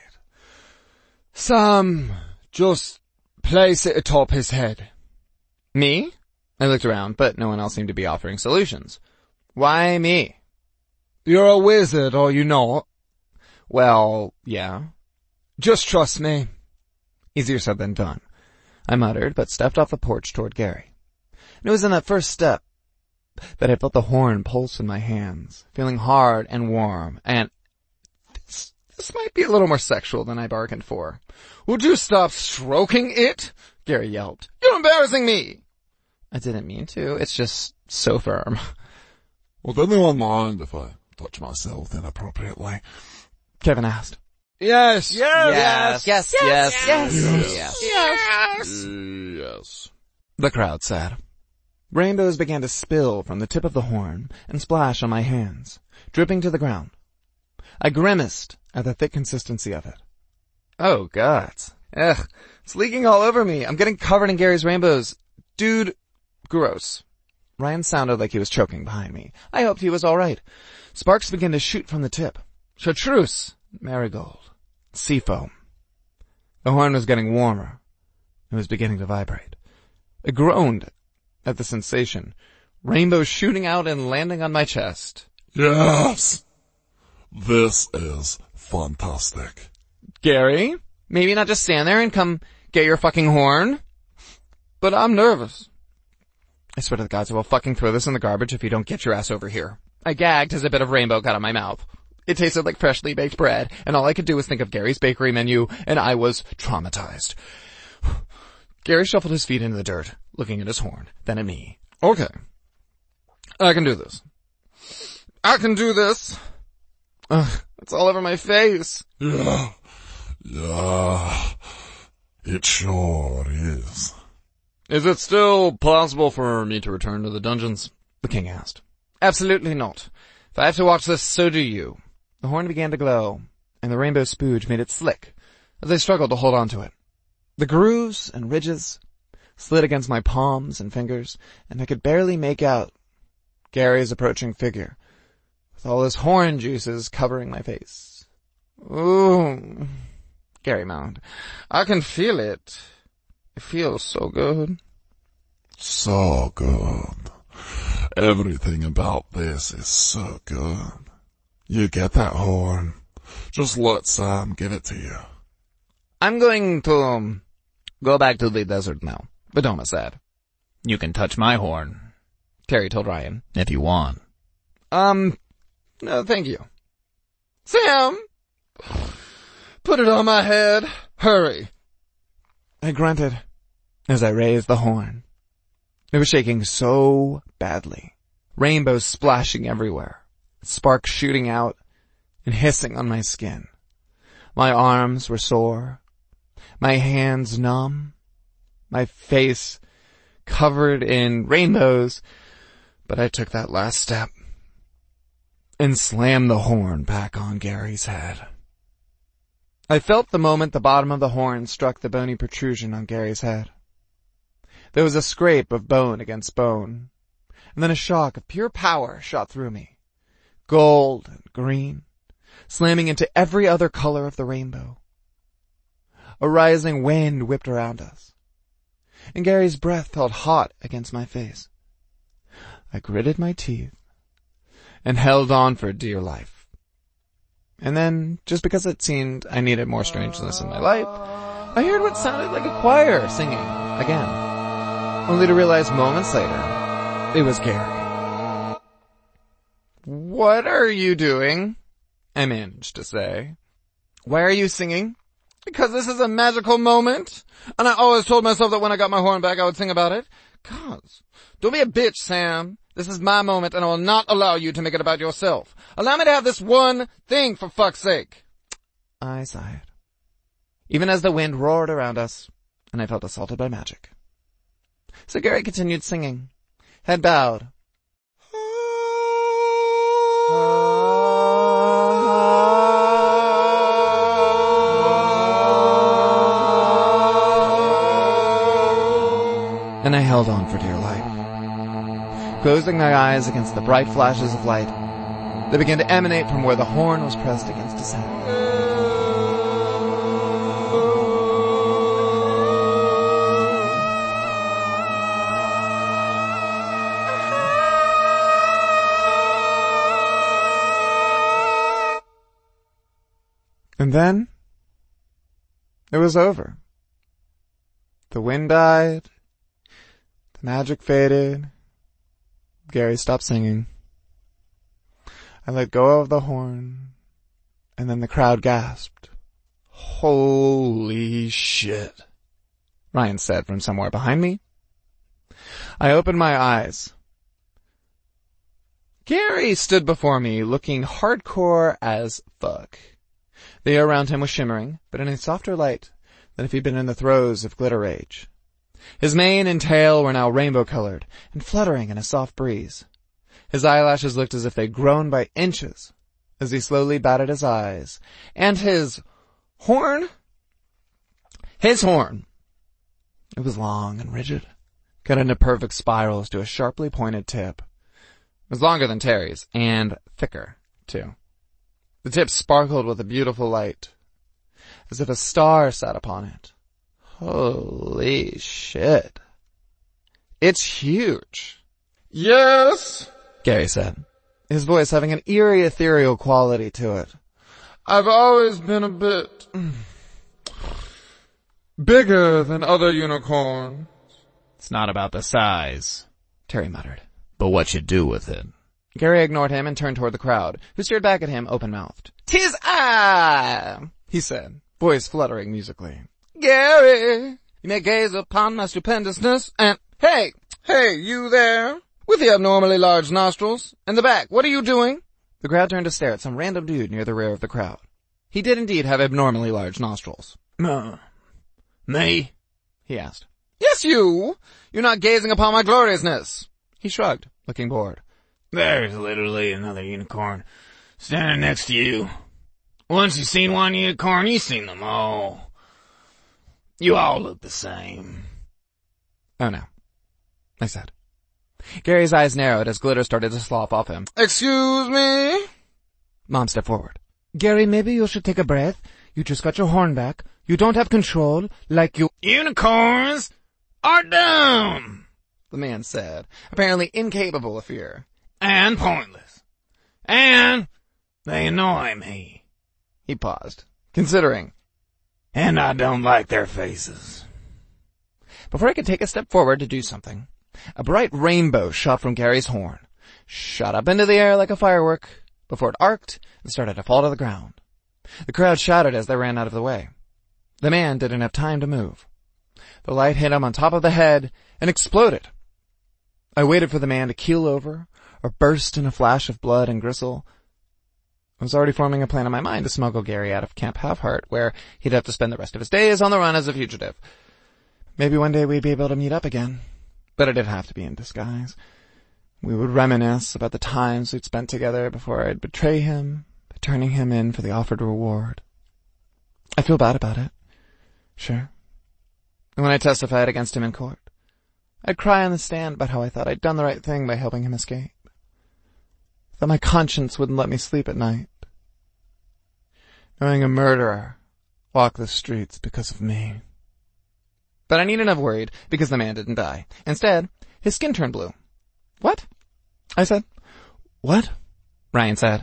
Sam, just place it atop his head. Me? I looked around, but no one else seemed to be offering solutions. Why me? You're a wizard, are you not? Well, yeah. Just trust me. Easier said than done, I muttered, but stepped off the porch toward Gary. And it was in that first step that I felt the horn pulse in my hands, feeling hard and warm, and this, this might be a little more sexual than I bargained for. Would you stop stroking it? Gary yelped. You're embarrassing me! I didn't mean to, it's just so firm. Would anyone mind if I touch myself inappropriately? Kevin asked. Yes. Yes. Yes. Yes. Yes. Yes. Yes. Yes. Yes. The crowd said. Rainbows began to spill from the tip of the horn and splash on my hands, dripping to the ground. I grimaced at the thick consistency of it. Oh, God. Ugh. It's leaking all over me. I'm getting covered in Gary's rainbows. Dude, gross. Ryan sounded like he was choking behind me. I hoped he was all right. Sparks began to shoot from the tip. Chartreuse, marigold, seafoam. The horn was getting warmer. It was beginning to vibrate. I groaned at the sensation. Rainbows shooting out and landing on my chest. Yes! This is fantastic. Gary, maybe not just stand there and come get your fucking horn? But I'm nervous. I swear to the gods I will fucking throw this in the garbage if you don't get your ass over here. I gagged as a bit of rainbow got out of my mouth. It tasted like freshly baked bread, and all I could do was think of Gary's bakery menu, and I was traumatized. Gary shuffled his feet into the dirt, looking at his horn, then at me. Okay. I can do this. I can do this. Ugh, it's all over my face. Yeah. Yeah. It sure is. Is it still possible for me to return to the dungeons? The king asked. Absolutely not. If I have to watch this, so do you. The horn began to glow, and the rainbow spooge made it slick as I struggled to hold on to it. The grooves and ridges slid against my palms and fingers, and I could barely make out Gary's approaching figure, with all his horn juices covering my face. Ooh, Gary moaned. I can feel it. It feels so good. So good. Everything about this is so good. You get that horn. Just let Sam give it to you. I'm going to um, go back to the desert now, Vidoma said. You can touch my horn, Terry told Ryan. if you want. Um, no, thank you. Sam! Put it on my head. Hurry. I grunted as I raised the horn. It was shaking so badly. Rainbows splashing everywhere. Sparks shooting out and hissing on my skin. My arms were sore. My hands numb. My face covered in rainbows. But I took that last step and slammed the horn back on Gary's head. I felt the moment the bottom of the horn struck the bony protrusion on Gary's head. There was a scrape of bone against bone, and then a shock of pure power shot through me. Gold and green, slamming into every other color of the rainbow. A rising wind whipped around us, and Gary's breath felt hot against my face. I gritted my teeth and held on for dear life. And then, just because it seemed I needed more strangeness in my life, I heard what sounded like a choir singing again, only to realize moments later, it was Gary. What are you doing? I managed to say. Why are you singing? Because this is a magical moment, and I always told myself that when I got my horn back I would sing about it. Gods, don't be a bitch, Sam. This is my moment, and I will not allow you to make it about yourself. Allow me to have this one thing, for fuck's sake. I sighed, even as the wind roared around us, and I felt assaulted by magic. So Gary continued singing, head bowed. And I held on for dear life, closing my eyes against the bright flashes of light that began to emanate from where the horn was pressed against his head. And then, it was over. The wind died, the magic faded, Gary stopped singing. I let go of the horn, and then the crowd gasped. Holy shit, Ryan said from somewhere behind me. I opened my eyes. Gary stood before me looking hardcore as fuck. The air around him was shimmering, but in a softer light than if he'd been in the throes of glitter rage. His mane and tail were now rainbow-colored and fluttering in a soft breeze. His eyelashes looked as if they'd grown by inches as he slowly batted his eyes. And his horn? His horn. It was long and rigid, cut into perfect spirals to a sharply pointed tip. It was longer than Terry's, and thicker, too. The tip sparkled with a beautiful light, as if a star sat upon it. Holy shit. It's huge. Yes, Gary said, his voice having an eerie ethereal quality to it. I've always been a bit bigger than other unicorns. It's not about the size, Terry muttered, but what you do with it. Gary ignored him and turned toward the crowd, who stared back at him open-mouthed. "'Tis I," he said, voice fluttering musically. "Gary, you may gaze upon my stupendousness and... Hey, hey, you there, with the abnormally large nostrils. In the back, what are you doing?" The crowd turned to stare at some random dude near the rear of the crowd. He did indeed have abnormally large nostrils. No, Me? He asked. Yes, you! You're not gazing upon my gloriousness. He shrugged, looking bored. There's literally another unicorn standing next to you. Once you've seen one unicorn, you've seen them all. You all look the same. Oh no, I said. Gary's eyes narrowed as glitter started to slough off him. Excuse me? Mom stepped forward. Gary, maybe you should take a breath. You just got your horn back. You don't have control, like you— Unicorns are dumb, the man said, apparently incapable of fear. And pointless. And they annoy me. He paused, considering. And I don't like their faces. Before I could take a step forward to do something, a bright rainbow shot from Gary's horn, shot up into the air like a firework, before it arced and started to fall to the ground. The crowd shouted as they ran out of the way. The man didn't have time to move. The light hit him on top of the head and exploded. I waited for the man to keel over or burst in a flash of blood and gristle. I was already forming a plan in my mind to smuggle Gary out of Camp Halfheart, where he'd have to spend the rest of his days on the run as a fugitive. Maybe one day we'd be able to meet up again, but it'd have to be in disguise. We would reminisce about the times we'd spent together before I'd betray him by turning him in for the offered reward. I feel bad about it. Sure. And when I testified against him in court, I'd cry on the stand about how I thought I'd done the right thing by helping him escape. That my conscience wouldn't let me sleep at night. Knowing a murderer walked the streets because of me. But I needn't have worried, because the man didn't die. Instead, his skin turned blue. What? I said. What? Ryan said.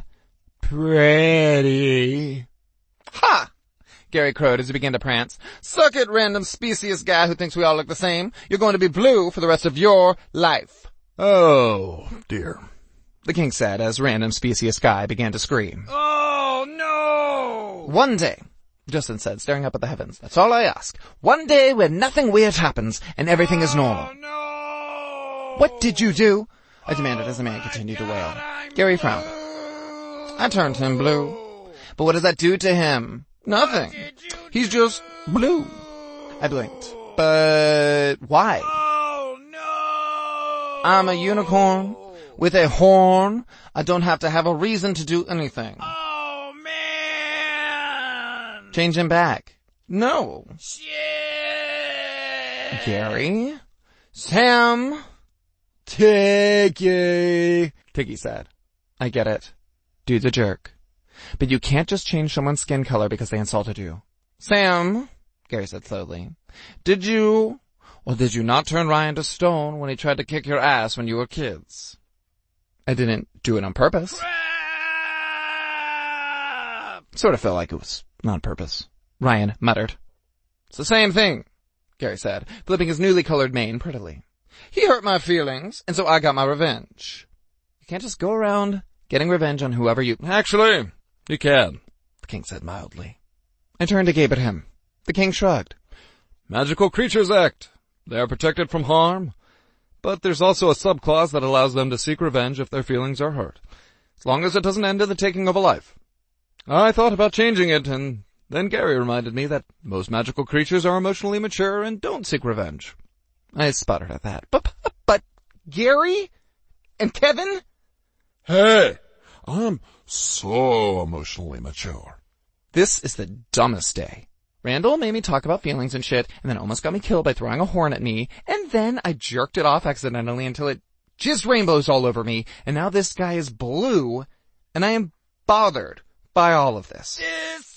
Pretty. Ha! Gary crowed as he began to prance. Suck it, random specious guy who thinks we all look the same. You're going to be blue for the rest of your life. Oh, dear, the king said as random specious guy began to scream. Oh, no! One day, Justin said, staring up at the heavens. That's all I ask. One day where nothing weird happens and everything is normal. Oh, no! What did you do? I demanded as the man continued to wail. God, Gary frowned. blue. I turned him blue. But what does that do to him? Nothing. He's just blue. I blinked. But why? Oh, no! I'm a unicorn with a horn. I don't have to have a reason to do anything. Oh, man! Change him back. No. Shit! Gary? Sam? Tiggy. Tiggy said. I get it. Dude's a jerk. But you can't just change someone's skin color because they insulted you. Sam, Gary said slowly, did you or did you not turn Ryan to stone when he tried to kick your ass when you were kids? I didn't do it on purpose. Crap! Sort of felt like it was not on purpose. Ryan muttered. It's the same thing, Gary said, flipping his newly colored mane prettily. He hurt my feelings, and so I got my revenge. You can't just go around getting revenge on whoever you— Actually, you can, the king said mildly. I turned to gape at him. The king shrugged. Magical Creatures Act. They are protected from harm, but there's also a subclause that allows them to seek revenge if their feelings are hurt, as long as it doesn't end in the taking of a life. I thought about changing it, and then Gary reminded me that most magical creatures are emotionally mature and don't seek revenge. I sputtered at that. But, but, Gary? And Kevin? Hey, I'm so emotionally mature. This is the dumbest day. Randall made me talk about feelings and shit, and then almost got me killed by throwing a horn at me, and then I jerked it off accidentally until it jizzed rainbows all over me, and now this guy is blue, and I am bothered by all of this. This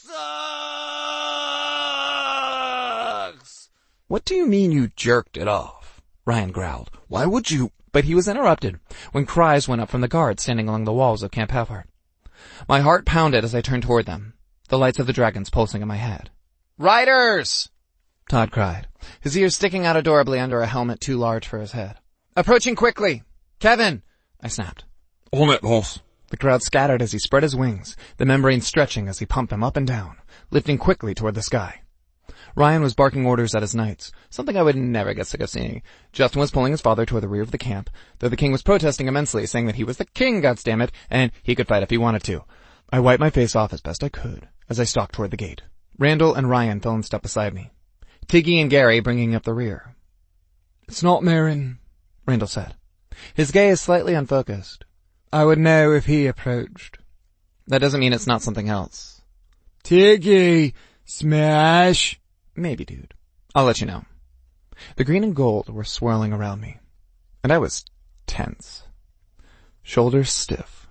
sucks! What do you mean you jerked it off? Ryan growled. Why would you? But he was interrupted when cries went up from the guards standing along the walls of Camp Halfheart. My heart pounded as I turned toward them, the lights of the dragons pulsing in my head. Riders! Todd cried, his ears sticking out adorably under a helmet too large for his head. Approaching quickly! Kevin! I snapped. On it, boss. The crowd scattered as he spread his wings, the membrane stretching as he pumped them up and down, lifting quickly toward the sky. Ryan was barking orders at his knights, something I would never get sick of seeing. Justin was pulling his father toward the rear of the camp, though the king was protesting immensely, saying that he was the king, goddammit, and he could fight if he wanted to. I wiped my face off as best I could as I stalked toward the gate. Randall and Ryan fell in step beside me. Tiggy and Gary bringing up the rear. It's not Mirren, Randall said. His gaze slightly unfocused. I would know if he approached. That doesn't mean it's not something else. Tiggy, smash. Maybe, dude. I'll let you know. The green and gold were swirling around me, and I was tense. Shoulders stiff.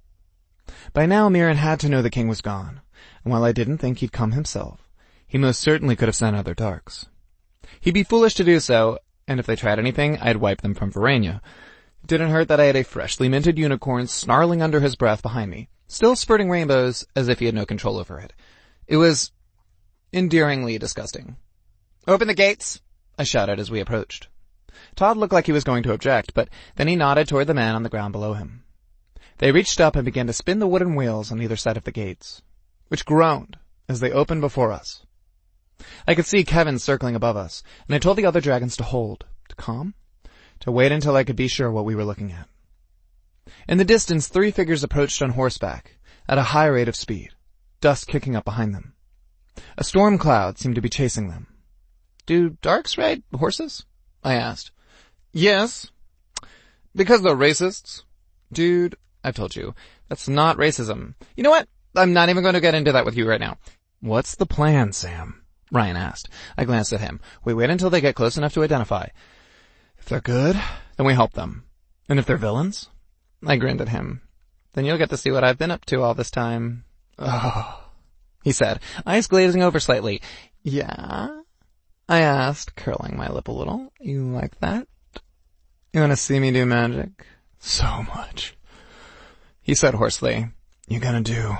By now, Mirren had to know the king was gone, and while I didn't think he'd come himself, he most certainly could have sent other darks. He'd be foolish to do so, and if they tried anything, I'd wipe them from Varania. It didn't hurt that I had a freshly minted unicorn snarling under his breath behind me, still spurting rainbows as if he had no control over it. It was endearingly disgusting. Open the gates, I shouted as we approached. Todd looked like he was going to object, but then he nodded toward the man on the ground below him. They reached up and began to spin the wooden wheels on either side of the gates, which groaned as they opened before us. I could see Kevin circling above us, and I told the other dragons to hold, to calm, to wait until I could be sure what we were looking at. In the distance, three figures approached on horseback, at a high rate of speed, dust kicking up behind them. A storm cloud seemed to be chasing them. Do darks ride horses? I asked. Yes. Because they're racists? Dude, I've told you, that's not racism. You know what? I'm not even going to get into that with you right now. What's the plan, Sam? Ryan asked. I glanced at him. We wait until they get close enough to identify. If they're good, then we help them. And if they're villains? I grinned at him. Then you'll get to see what I've been up to all this time. Oh, he said, eyes glazing over slightly. Yeah? I asked, curling my lip a little. You like that? You want to see me do magic? So much. He said hoarsely, you're gonna do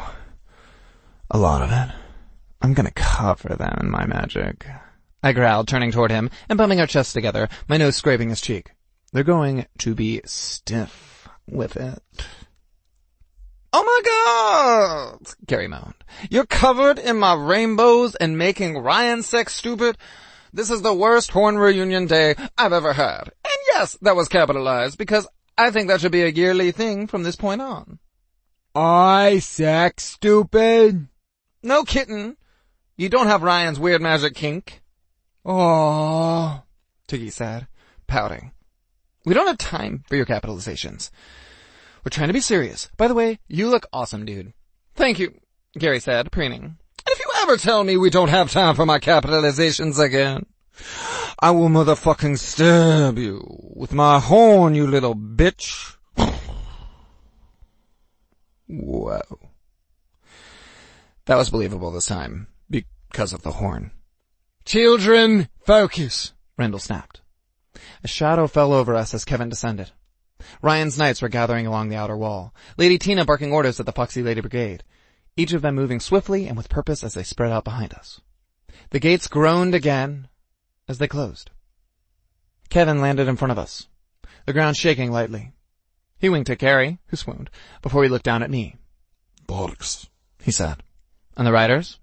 a lot of it. I'm gonna cover them in my magic. I growled, turning toward him and bumping our chests together, my nose scraping his cheek. They're going to be stiff with it. Oh my God! Gary moaned. You're covered in my rainbows and making Ryan sex stupid? This is the worst horn reunion day I've ever had. And yes, that was capitalized because I think that should be a yearly thing from this point on. I sex stupid? No kitten. You don't have Ryan's weird magic kink. Aww, Tiggy said, pouting. We don't have time for your capitalizations. We're trying to be serious. By the way, you look awesome, dude. Thank you, Gary said, preening. And if you ever tell me we don't have time for my capitalizations again, I will motherfucking stab you with my horn, you little bitch. Whoa. That was believable this time, because of the horn. Children, focus, Randall snapped. A shadow fell over us as Kevin descended. Ryan's knights were gathering along the outer wall, Lady Tina barking orders at the Foxy Lady Brigade, each of them moving swiftly and with purpose as they spread out behind us. The gates groaned again as they closed. Kevin landed in front of us, the ground shaking lightly. He winked at Gary, who swooned, before he looked down at me. Barks, he said. And the riders?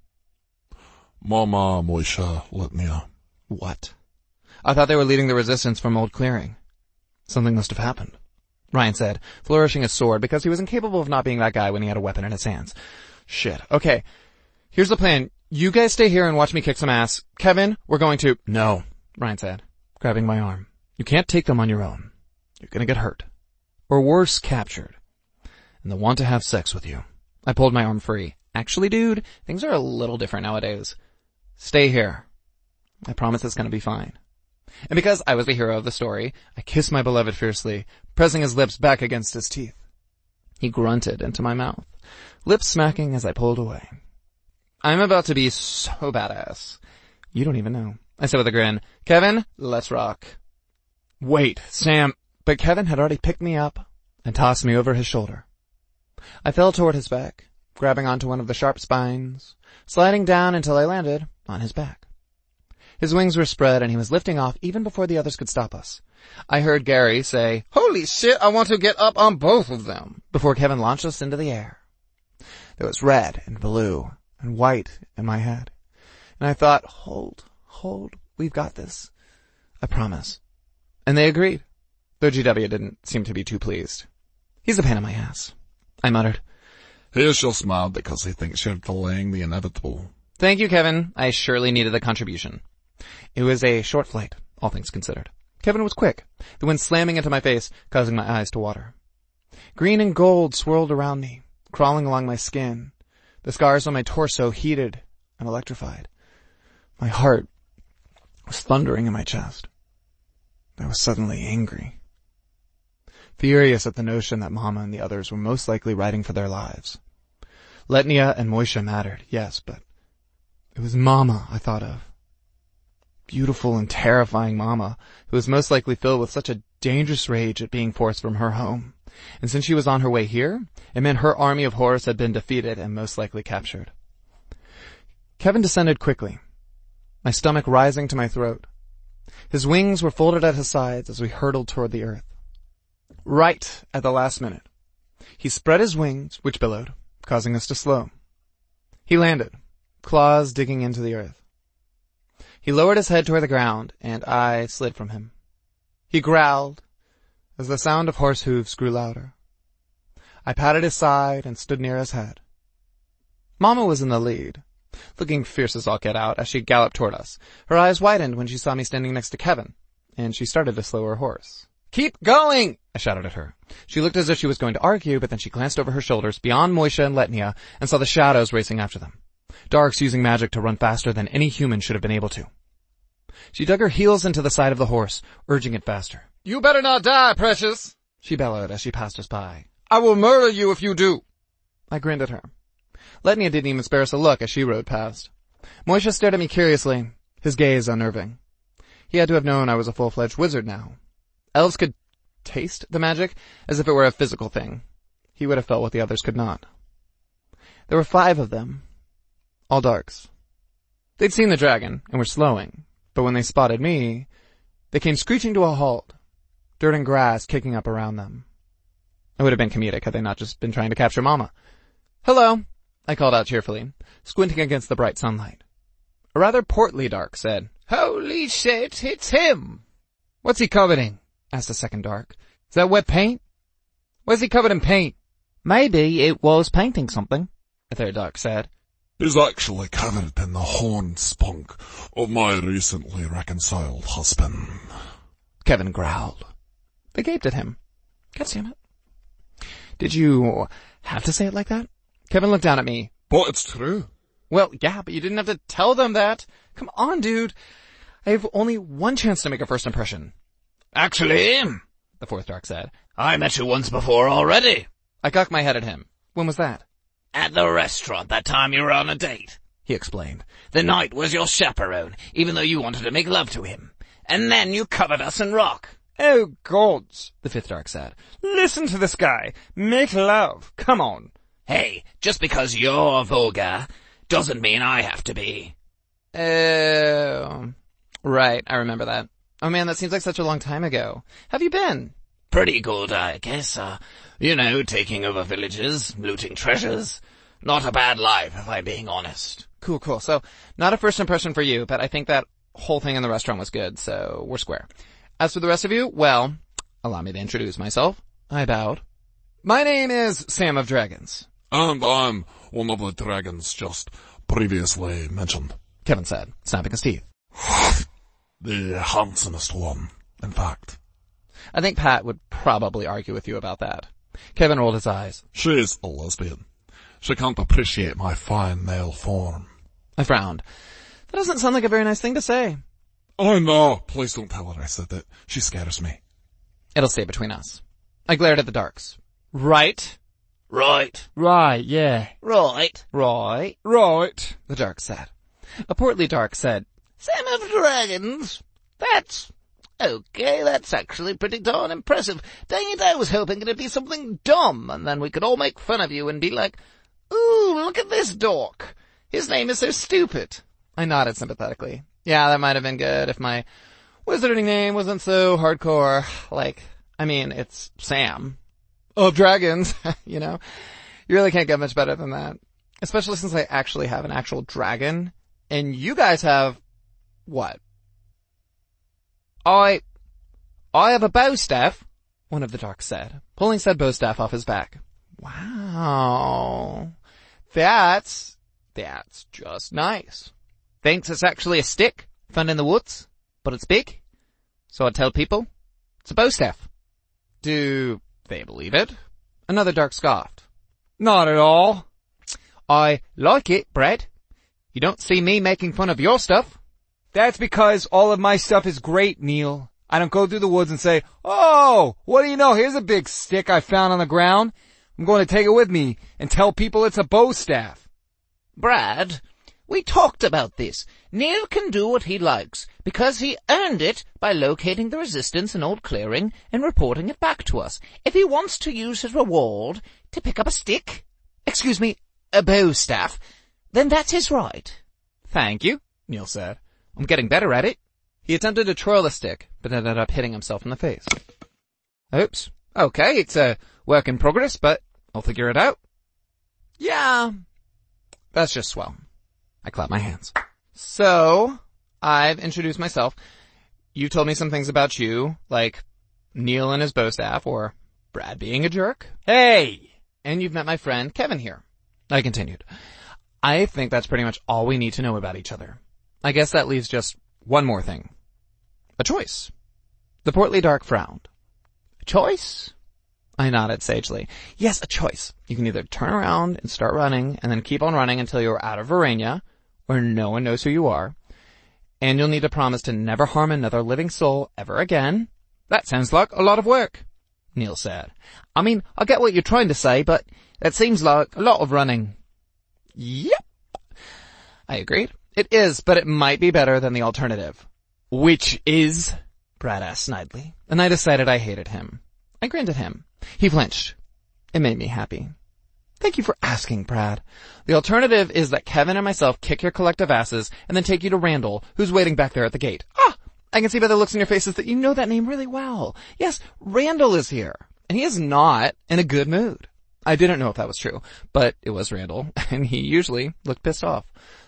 Mama Moisha Letnia. What? I thought they were leading the resistance from Old Clearing. Something must have happened, Ryan said, flourishing his sword because he was incapable of not being that guy when he had a weapon in his hands. Shit. Okay. Here's the plan. You guys stay here and watch me kick some ass. Kevin, we're going to... No, Ryan said, grabbing my arm. You can't take them on your own. You're gonna get hurt. Or worse, captured. And they'll want to have sex with you. I pulled my arm free. Actually, dude, things are a little different nowadays. Stay here. I promise it's gonna be fine. And because I was the hero of the story, I kissed my beloved fiercely, pressing his lips back against his teeth. He grunted into my mouth, lips smacking as I pulled away. I'm about to be so badass. You don't even know, I said with a grin. Kevin, let's rock. Wait, Sam. But Kevin had already picked me up and tossed me over his shoulder. I fell toward his back, grabbing onto one of the sharp spines, sliding down until I landed on his back. His wings were spread and he was lifting off even before the others could stop us. I heard Gary say, "Holy shit, I want to get up on both of them," before Kevin launched us into the air. There was red and blue and white in my head. And I thought, hold, hold, we've got this. I promise. And they agreed, though G W didn't seem to be too pleased. He's a pain in my ass, I muttered. He shall smile because he thinks you're delaying the inevitable. Thank you, Kevin. I surely needed the contribution. It was a short flight, all things considered. Kevin was quick, the wind slamming into my face, causing my eyes to water. Green and gold swirled around me, crawling along my skin. The scars on my torso heated and electrified. My heart was thundering in my chest. I was suddenly angry. Furious at the notion that Mama and the others were most likely riding for their lives. Letnia and Moisha mattered, yes, but it was Mama I thought of. Beautiful and terrifying Mama, who was most likely filled with such a dangerous rage at being forced from her home. And since she was on her way here, it meant her army of horrors had been defeated and most likely captured. Kevin descended quickly, my stomach rising to my throat. His wings were folded at his sides as we hurtled toward the earth. Right at the last minute, he spread his wings, which billowed, causing us to slow. He landed, claws digging into the earth. He lowered his head toward the ground, and I slid from him. He growled as the sound of horse hooves grew louder. I patted his side and stood near his head. Mama was in the lead, looking fierce as all get out as she galloped toward us. Her eyes widened when she saw me standing next to Kevin, and she started to slow her horse. "Keep going!" I shouted at her. She looked as if she was going to argue, but then she glanced over her shoulders beyond Moisha and Letnia and saw the shadows racing after them. Darks using magic to run faster than any human should have been able to. She dug her heels into the side of the horse, urging it faster. "You better not die, precious," she bellowed as she passed us by. "I will murder you if you do." I grinned at her. Letnia didn't even spare us a look as she rode past. Moisha stared at me curiously, his gaze unnerving. He had to have known I was a full-fledged wizard now. Elves could taste the magic as if it were a physical thing. He would have felt what the others could not. There were five of them, all darks. They'd seen the dragon and were slowing, but when they spotted me, they came screeching to a halt, dirt and grass kicking up around them. It would have been comedic had they not just been trying to capture Mama. "Hello," I called out cheerfully, squinting against the bright sunlight. A rather portly dark said, "Holy shit, it's him!" "What's he coveting?" asked a second dark. "Is that wet paint? Where's he covered in paint?" "Maybe it was painting something," a third dark said. "He's actually covered in the horn spunk of my recently reconciled husband," Kevin growled. They gaped at him. God damn it. "Did you have to say it like that?" Kevin looked down at me. "But it's true." "Well, yeah, but you didn't have to tell them that. Come on, dude. I have only one chance to make a first impression." "Actually," the fourth dark said, "I met you once before already." I cocked my head at him. "When was that?" "At the restaurant that time you were on a date," he explained. "The knight was your chaperone, even though you wanted to make love to him. And then you covered us in rock." "Oh, gods," the fifth dark said. "Listen to this guy. Make love. Come on." "Hey, just because you're vulgar doesn't mean I have to be." Oh, right, I remember that. Oh man, that seems like such a long time ago. Have you been? "Pretty good, I guess. Uh, you know, taking over villages, looting treasures. Not a bad life, if I'm being honest." Cool, cool. So, not a first impression for you, but I think that whole thing in the restaurant was good, so we're square. As for the rest of you, well, allow me to introduce myself. I bowed. My name is Sam of Dragons. "And I'm one of the dragons just previously mentioned," Kevin said, snapping his teeth. "The handsomest one, in fact." I think Pat would probably argue with you about that. Kevin rolled his eyes. "She's a lesbian. She can't appreciate my fine male form." I frowned. That doesn't sound like a very nice thing to say. "Oh no, please don't tell her I said that. She scares me." It'll stay between us. I glared at the darks. Right? Right. "Right, yeah." Right. Right. "Right," the dark said. A portly dark said, "Sam of Dragons? That's... okay, that's actually pretty darn impressive. Dang it, I was hoping it'd be something dumb, and then we could all make fun of you and be like, ooh, look at this dork. His name is so stupid." I nodded sympathetically. Yeah, that might have been good if my wizarding name wasn't so hardcore. Like, I mean, it's Sam of Dragons, you know? You really can't get much better than that. Especially since I actually have an actual dragon, and you guys have, what? I, I have a bow staff, one of the darks said, pulling said bow staff off his back. Wow. That's, that's just nice. Thinks it's actually a stick? Found in the woods, but it's big. So I tell people, it's a bow staff. Do they believe it? Another dark scoffed. Not at all. I like it, Brad. You don't see me making fun of your stuff. That's because all of my stuff is great, Neil. I don't go through the woods and say, oh, what do you know? Here's a big stick I found on the ground. I'm going to take it with me and tell people it's a bow staff. Brad, we talked about this. Neil can do what he likes because he earned it by locating the resistance in Old Clearing and reporting it back to us. If he wants to use his reward to pick up a stick, excuse me, a bow staff, then that's his right. Thank you, Neil said. I'm getting better at it. He attempted to twirl the stick, but ended up hitting himself in the face. Oops. Okay, it's a work in progress, but I'll figure it out. Yeah. That's just swell. I clap my hands. So, I've introduced myself. You told me some things about you, like Neil and his bow staff, or Brad being a jerk. Hey! And you've met my friend Kevin here. I continued. I think that's pretty much all we need to know about each other. I guess that leaves just one more thing. A choice. The portly dark frowned. A choice? I nodded sagely. Yes, a choice. You can either turn around and start running, and then keep on running until you're out of Verania, where no one knows who you are, and you'll need to promise to never harm another living soul ever again. That sounds like a lot of work, Neil said. I mean, I get what you're trying to say, but that seems like a lot of running. Yep. I agreed. It is, but it might be better than the alternative. Which is? Brad asked snidely, and I decided I hated him. I grinned at him. He flinched. It made me happy. Thank you for asking, Brad. The alternative is that Kevin and myself kick your collective asses and then take you to Randall, who's waiting back there at the gate. Ah! I can see by the looks in your faces that you know that name really well. Yes, Randall is here, and he is not in a good mood. I didn't know if that was true, but it was Randall, and he usually looked pissed off.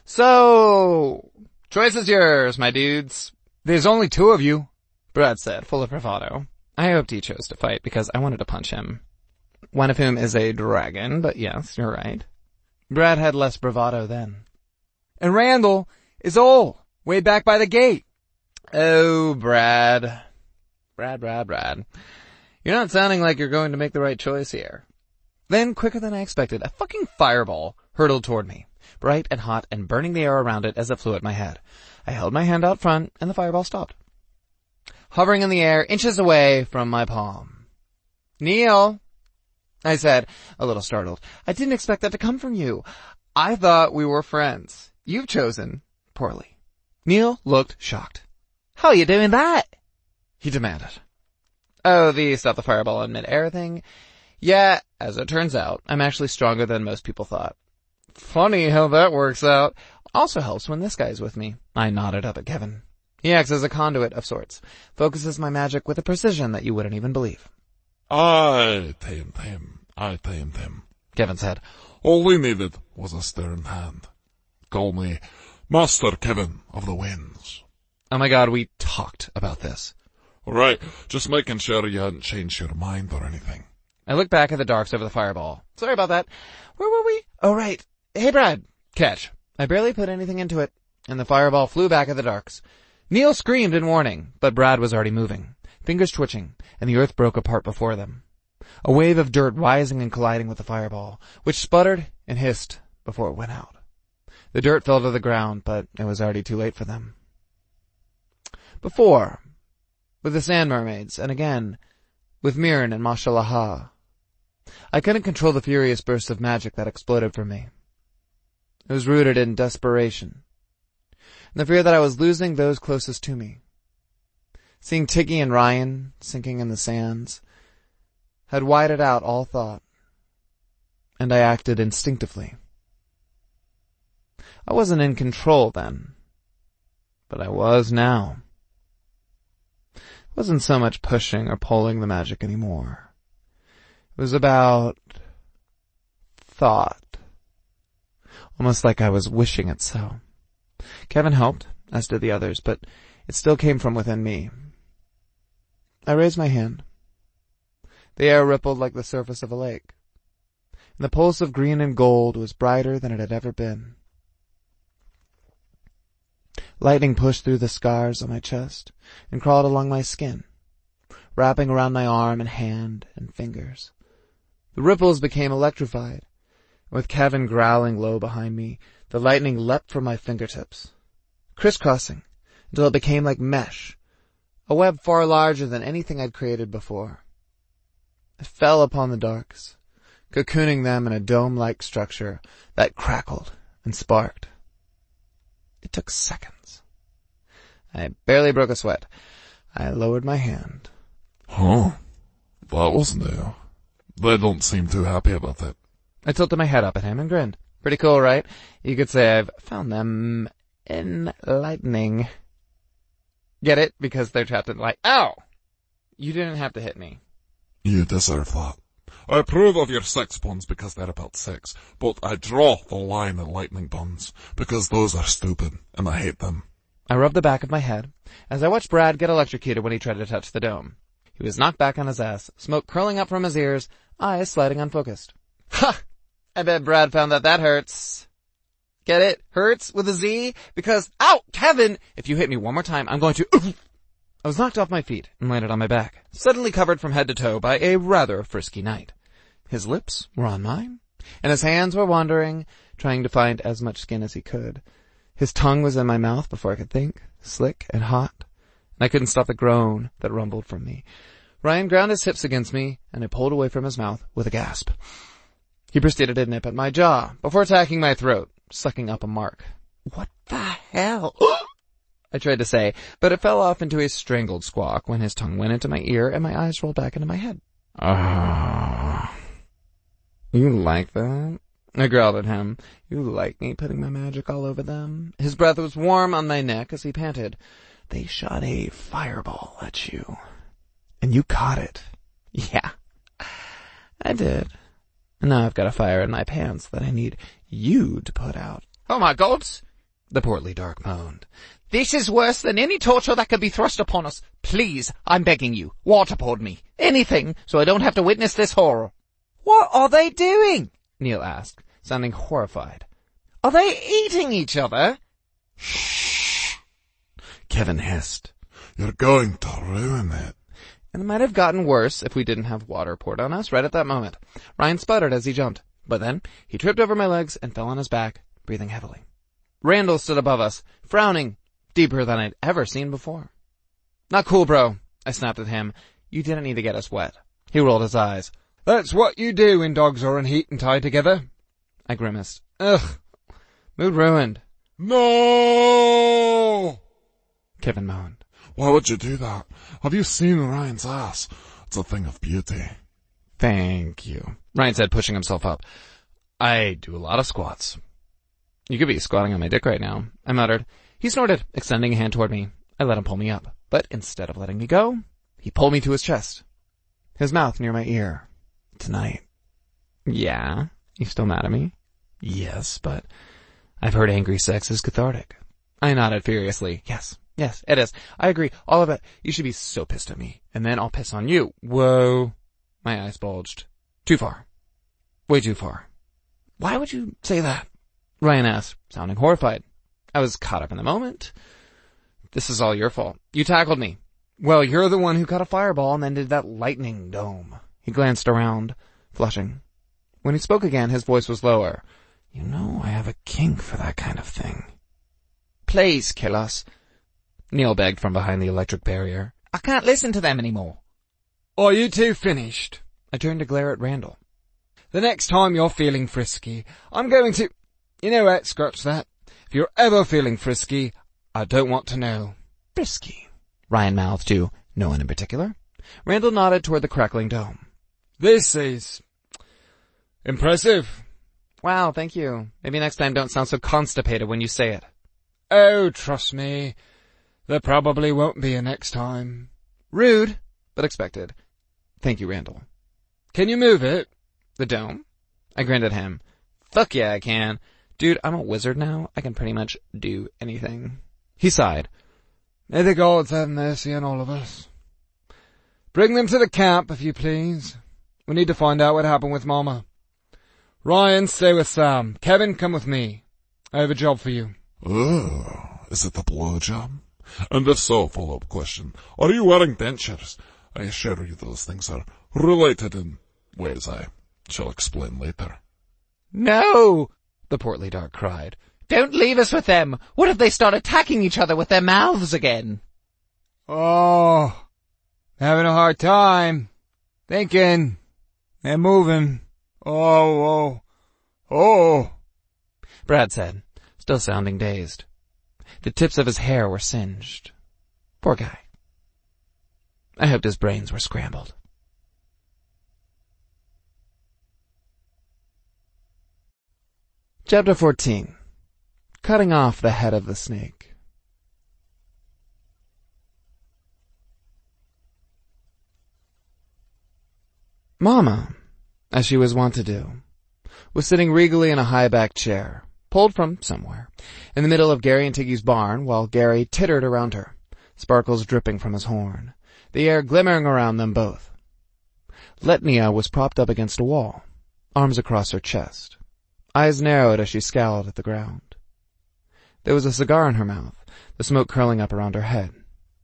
So, choice is yours, my dudes. There's only two of you, Brad said, full of bravado. I hoped he chose to fight because I wanted to punch him. One of whom is a dragon, but yes, you're right. Brad had less bravado then. And Randall is old, way back by the gate. Oh, Brad. Brad, Brad, Brad. You're not sounding like you're going to make the right choice here. Then, quicker than I expected, a fucking fireball hurtled toward me, bright and hot and burning the air around it as it flew at my head. I held my hand out front, and the fireball stopped, hovering in the air inches away from my palm. Neil, I said, a little startled. I didn't expect that to come from you. I thought we were friends. You've chosen poorly. Neil looked shocked. How are you doing that? He demanded. Oh, the stop the fireball in mid-air thing? Yeah, as it turns out, I'm actually stronger than most people thought. Funny how that works out. Also helps when this guy's with me. I nodded up at Kevin. He acts as a conduit of sorts. Focuses my magic with a precision that you wouldn't even believe. I tamed him. I tamed him, Kevin said. All we needed was a stern hand. Call me Master Kevin of the Winds. Oh my god, we talked about this. Alright, just making sure you hadn't changed your mind or anything. I looked back at the darks over the fireball. Sorry about that. Where were we? Oh, right. Hey, Brad. Catch. I barely put anything into it, and the fireball flew back at the darks. Neil screamed in warning, but Brad was already moving, fingers twitching, and the earth broke apart before them. A wave of dirt rising and colliding with the fireball, which sputtered and hissed before it went out. The dirt fell to the ground, but it was already too late for them. Before, with the sand mermaids, and again, with Mirren and Mashalaha, I couldn't control the furious burst of magic that exploded from me. It was rooted in desperation, and the fear that I was losing those closest to me. Seeing Tiggy and Ryan sinking in the sands had whited out all thought, and I acted instinctively. I wasn't in control then, but I was now. It wasn't so much pushing or pulling the magic anymore. It was about thought, almost like I was wishing it so. Kevin helped, as did the others, but it still came from within me. I raised my hand. The air rippled like the surface of a lake, and the pulse of green and gold was brighter than it had ever been. Lightning pushed through the scars on my chest and crawled along my skin, wrapping around my arm and hand and fingers. The ripples became electrified. With Kevin growling low behind me, the lightning leapt from my fingertips, crisscrossing until it became like mesh, a web far larger than anything I'd created before. It fell upon the darks, cocooning them in a dome-like structure that crackled and sparked. It took seconds. I barely broke a sweat. I lowered my hand. Huh. That was new. They don't seem too happy about that. I tilted my head up at him and grinned. Pretty cool, right? You could say I've found them enlightening. Get it? Because they're trapped in light. Ow! You didn't have to hit me. You deserve that. I approve of your sex puns because they're about sex, but I draw the line at lightning puns because those are stupid and I hate them. I rubbed the back of my head as I watched Brad get electrocuted when he tried to touch the dome. He was knocked back on his ass, smoke curling up from his ears, eyes sliding unfocused. Ha! I bet Brad found that that hurts. Get it? Hurts with a Z? Because, ow! Kevin! If you hit me one more time, I'm going to... I was knocked off my feet and landed on my back, suddenly covered from head to toe by a rather frisky knight. His lips were on mine, and his hands were wandering, trying to find as much skin as he could. His tongue was in my mouth before I could think, slick and hot, and I couldn't stop the groan that rumbled from me. Ryan ground his hips against me, and I pulled away from his mouth with a gasp. He proceeded to nip at my jaw, before attacking my throat, sucking up a mark. What the hell? I tried to say, but it fell off into a strangled squawk when his tongue went into my ear and my eyes rolled back into my head. Ah. You like that? I growled at him. You like me putting my magic all over them? His breath was warm on my neck as he panted. They shot a fireball at you. And you caught it. Yeah, I did. And now I've got a fire in my pants that I need you to put out. Oh my gods! The portly dark moaned. This is worse than any torture that could be thrust upon us. Please, I'm begging you, waterboard me. Anything, so I don't have to witness this horror. What are they doing? Neil asked, sounding horrified. Are they eating each other? Shh. Kevin hissed. You're going to ruin it. And it might have gotten worse if we didn't have water poured on us right at that moment. Ryan sputtered as he jumped, but then he tripped over my legs and fell on his back, breathing heavily. Randall stood above us, frowning, deeper than I'd ever seen before. Not cool, bro, I snapped at him. You didn't need to get us wet. He rolled his eyes. That's what you do when dogs are in heat and tied together. I grimaced. Ugh. Mood ruined. No! Kevin moaned. Why would you do that? Have you seen Ryan's ass? It's a thing of beauty. Thank you, Ryan said, pushing himself up. I do a lot of squats. You could be squatting on my dick right now, I muttered. He snorted, extending a hand toward me. I let him pull me up, but instead of letting me go, he pulled me to his chest. His mouth near my ear. Tonight. Yeah? You still mad at me? Yes, but I've heard angry sex is cathartic. I nodded furiously. Yes, yes, it is. I agree. All of it. You should be so pissed at me, and then I'll piss on you. Whoa. My eyes bulged. Too far. Way too far. Why would you say that? Ryan asked, sounding horrified. I was caught up in the moment. This is all your fault. You tackled me. Well, you're the one who caught a fireball and then did that lightning dome. He glanced around, flushing. When he spoke again, his voice was lower. You know I have a kink for that kind of thing. Please kill us, Neil begged from behind the electric barrier. I can't listen to them anymore. Are you two finished? I turned to glare at Randall. The next time you're feeling frisky, I'm going to... You know what, scratch that. If you're ever feeling frisky, I don't want to know. Frisky, Ryan mouthed to no one in particular. Randall nodded toward the crackling dome. This is... impressive. Wow, thank you. Maybe next time don't sound so constipated when you say it. Oh, trust me. There probably won't be a next time. Rude, but expected. Thank you, Randall. Can you move it? The dome? I grinned at him. Fuck yeah, I can. Dude, I'm a wizard now. I can pretty much do anything. He sighed. May the gods have mercy on all of us. Bring them to the camp, if you please. We need to find out what happened with Mama. Ryan, stay with Sam. Kevin, come with me. I have a job for you. Oh, Is it the blowjob? And if so, follow-up question, are you wearing dentures? I assure you those things are related in ways I shall explain later. No! The portly dart cried. Don't leave us with them! What if they start attacking each other with their mouths again? Oh, having a hard time. Thinking. And moving. Oh, oh, oh. Brad said, still sounding dazed. The tips of his hair were singed. Poor guy. I hoped his brains were scrambled. Chapter fourteen. Cutting off the head of the snake. Mama, as she was wont to do, was sitting regally in a high-backed chair, pulled from somewhere, in the middle of Gary and Tiggy's barn, while Gary tittered around her, sparkles dripping from his horn, the air glimmering around them both. Letnia was propped up against a wall, arms across her chest, eyes narrowed as she scowled at the ground. There was a cigar in her mouth, the smoke curling up around her head.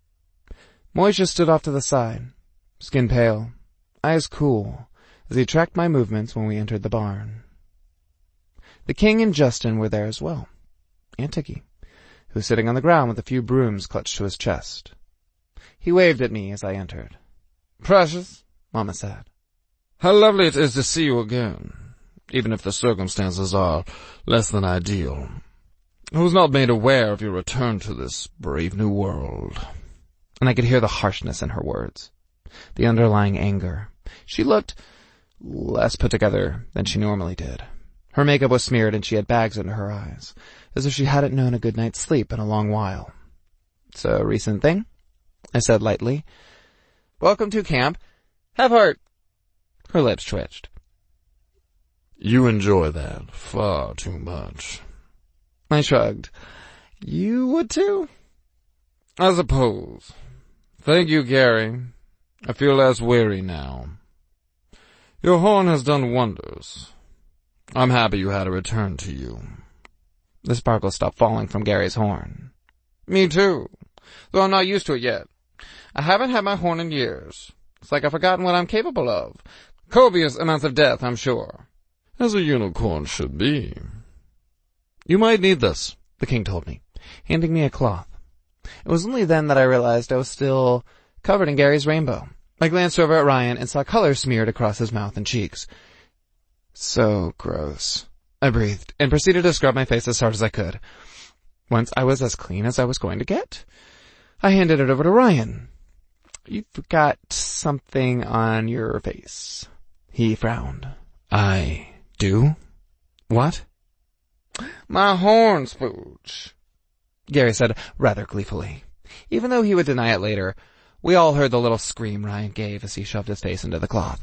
Moishe stood off to the side, skin pale, eyes cool, as he tracked my movements when we entered the barn. The king and Justin were there as well, and Tiggy, who was sitting on the ground with a few brooms clutched to his chest. He waved at me as I entered. Precious, Mama said. How lovely it is to see you again, even if the circumstances are less than ideal. I was not made aware of your return to this brave new world. And I could hear the harshness in her words, the underlying anger. She looked less put together than she normally did. Her makeup was smeared and she had bags under her eyes, as if she hadn't known a good night's sleep in a long while. It's a recent thing, I said lightly. Welcome to camp. Have heart. Her lips twitched. You enjoy that far too much. I shrugged. You would too? I suppose. Thank you, Gary. I feel less weary now. Your horn has done wonders. I'm happy you had a return to you. The sparkles stopped falling from Gary's horn. Me too, though I'm not used to it yet. I haven't had my horn in years. It's like I've forgotten what I'm capable of. Copious amounts of death, I'm sure. As a unicorn should be. You might need this, the king told me, handing me a cloth. It was only then that I realized I was still covered in Gary's rainbow. I glanced over at Ryan and saw color smeared across his mouth and cheeks. So gross. I breathed and proceeded to scrub my face as hard as I could. Once I was as clean as I was going to get, I handed it over to Ryan. You've got something on your face. He frowned. I do? What? My horn, Spooch, Gary said rather gleefully. Even though he would deny it later, we all heard the little scream Ryan gave as he shoved his face into the cloth.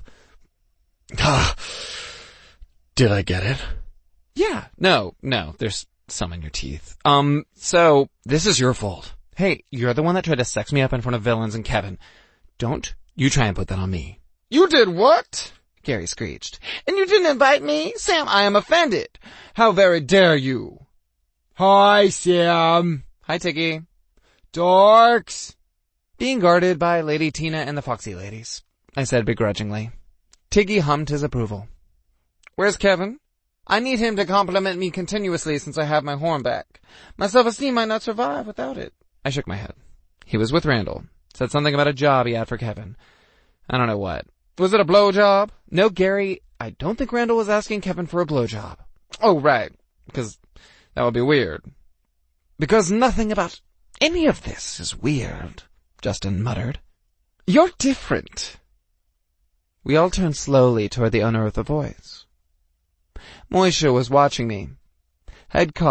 Ah, did I get it? Yeah, no, no, there's some in your teeth. Um, so, this is your fault. Hey, you're the one that tried to sex me up in front of villains and Kevin. Don't you try and put that on me. You did what? Gary screeched. And you didn't invite me? Sam, I am offended. How very dare you? Hi, Sam. Hi, Tiggy. Dorks. Being guarded by Lady Tina and the Foxy ladies, I said begrudgingly. Tiggy hummed his approval. Where's Kevin? I need him to compliment me continuously since I have my horn back. My self-esteem might not survive without it. I shook my head. He was with Randall. Said something about a job he had for Kevin. I don't know what. Was it a blowjob? No, Gary, I don't think Randall was asking Kevin for a blowjob. Oh, right. Because that would be weird. Because nothing about any of this is weird, Justin muttered. You're different. We all turned slowly toward the owner of the voice. Moishe was watching me. I'd caught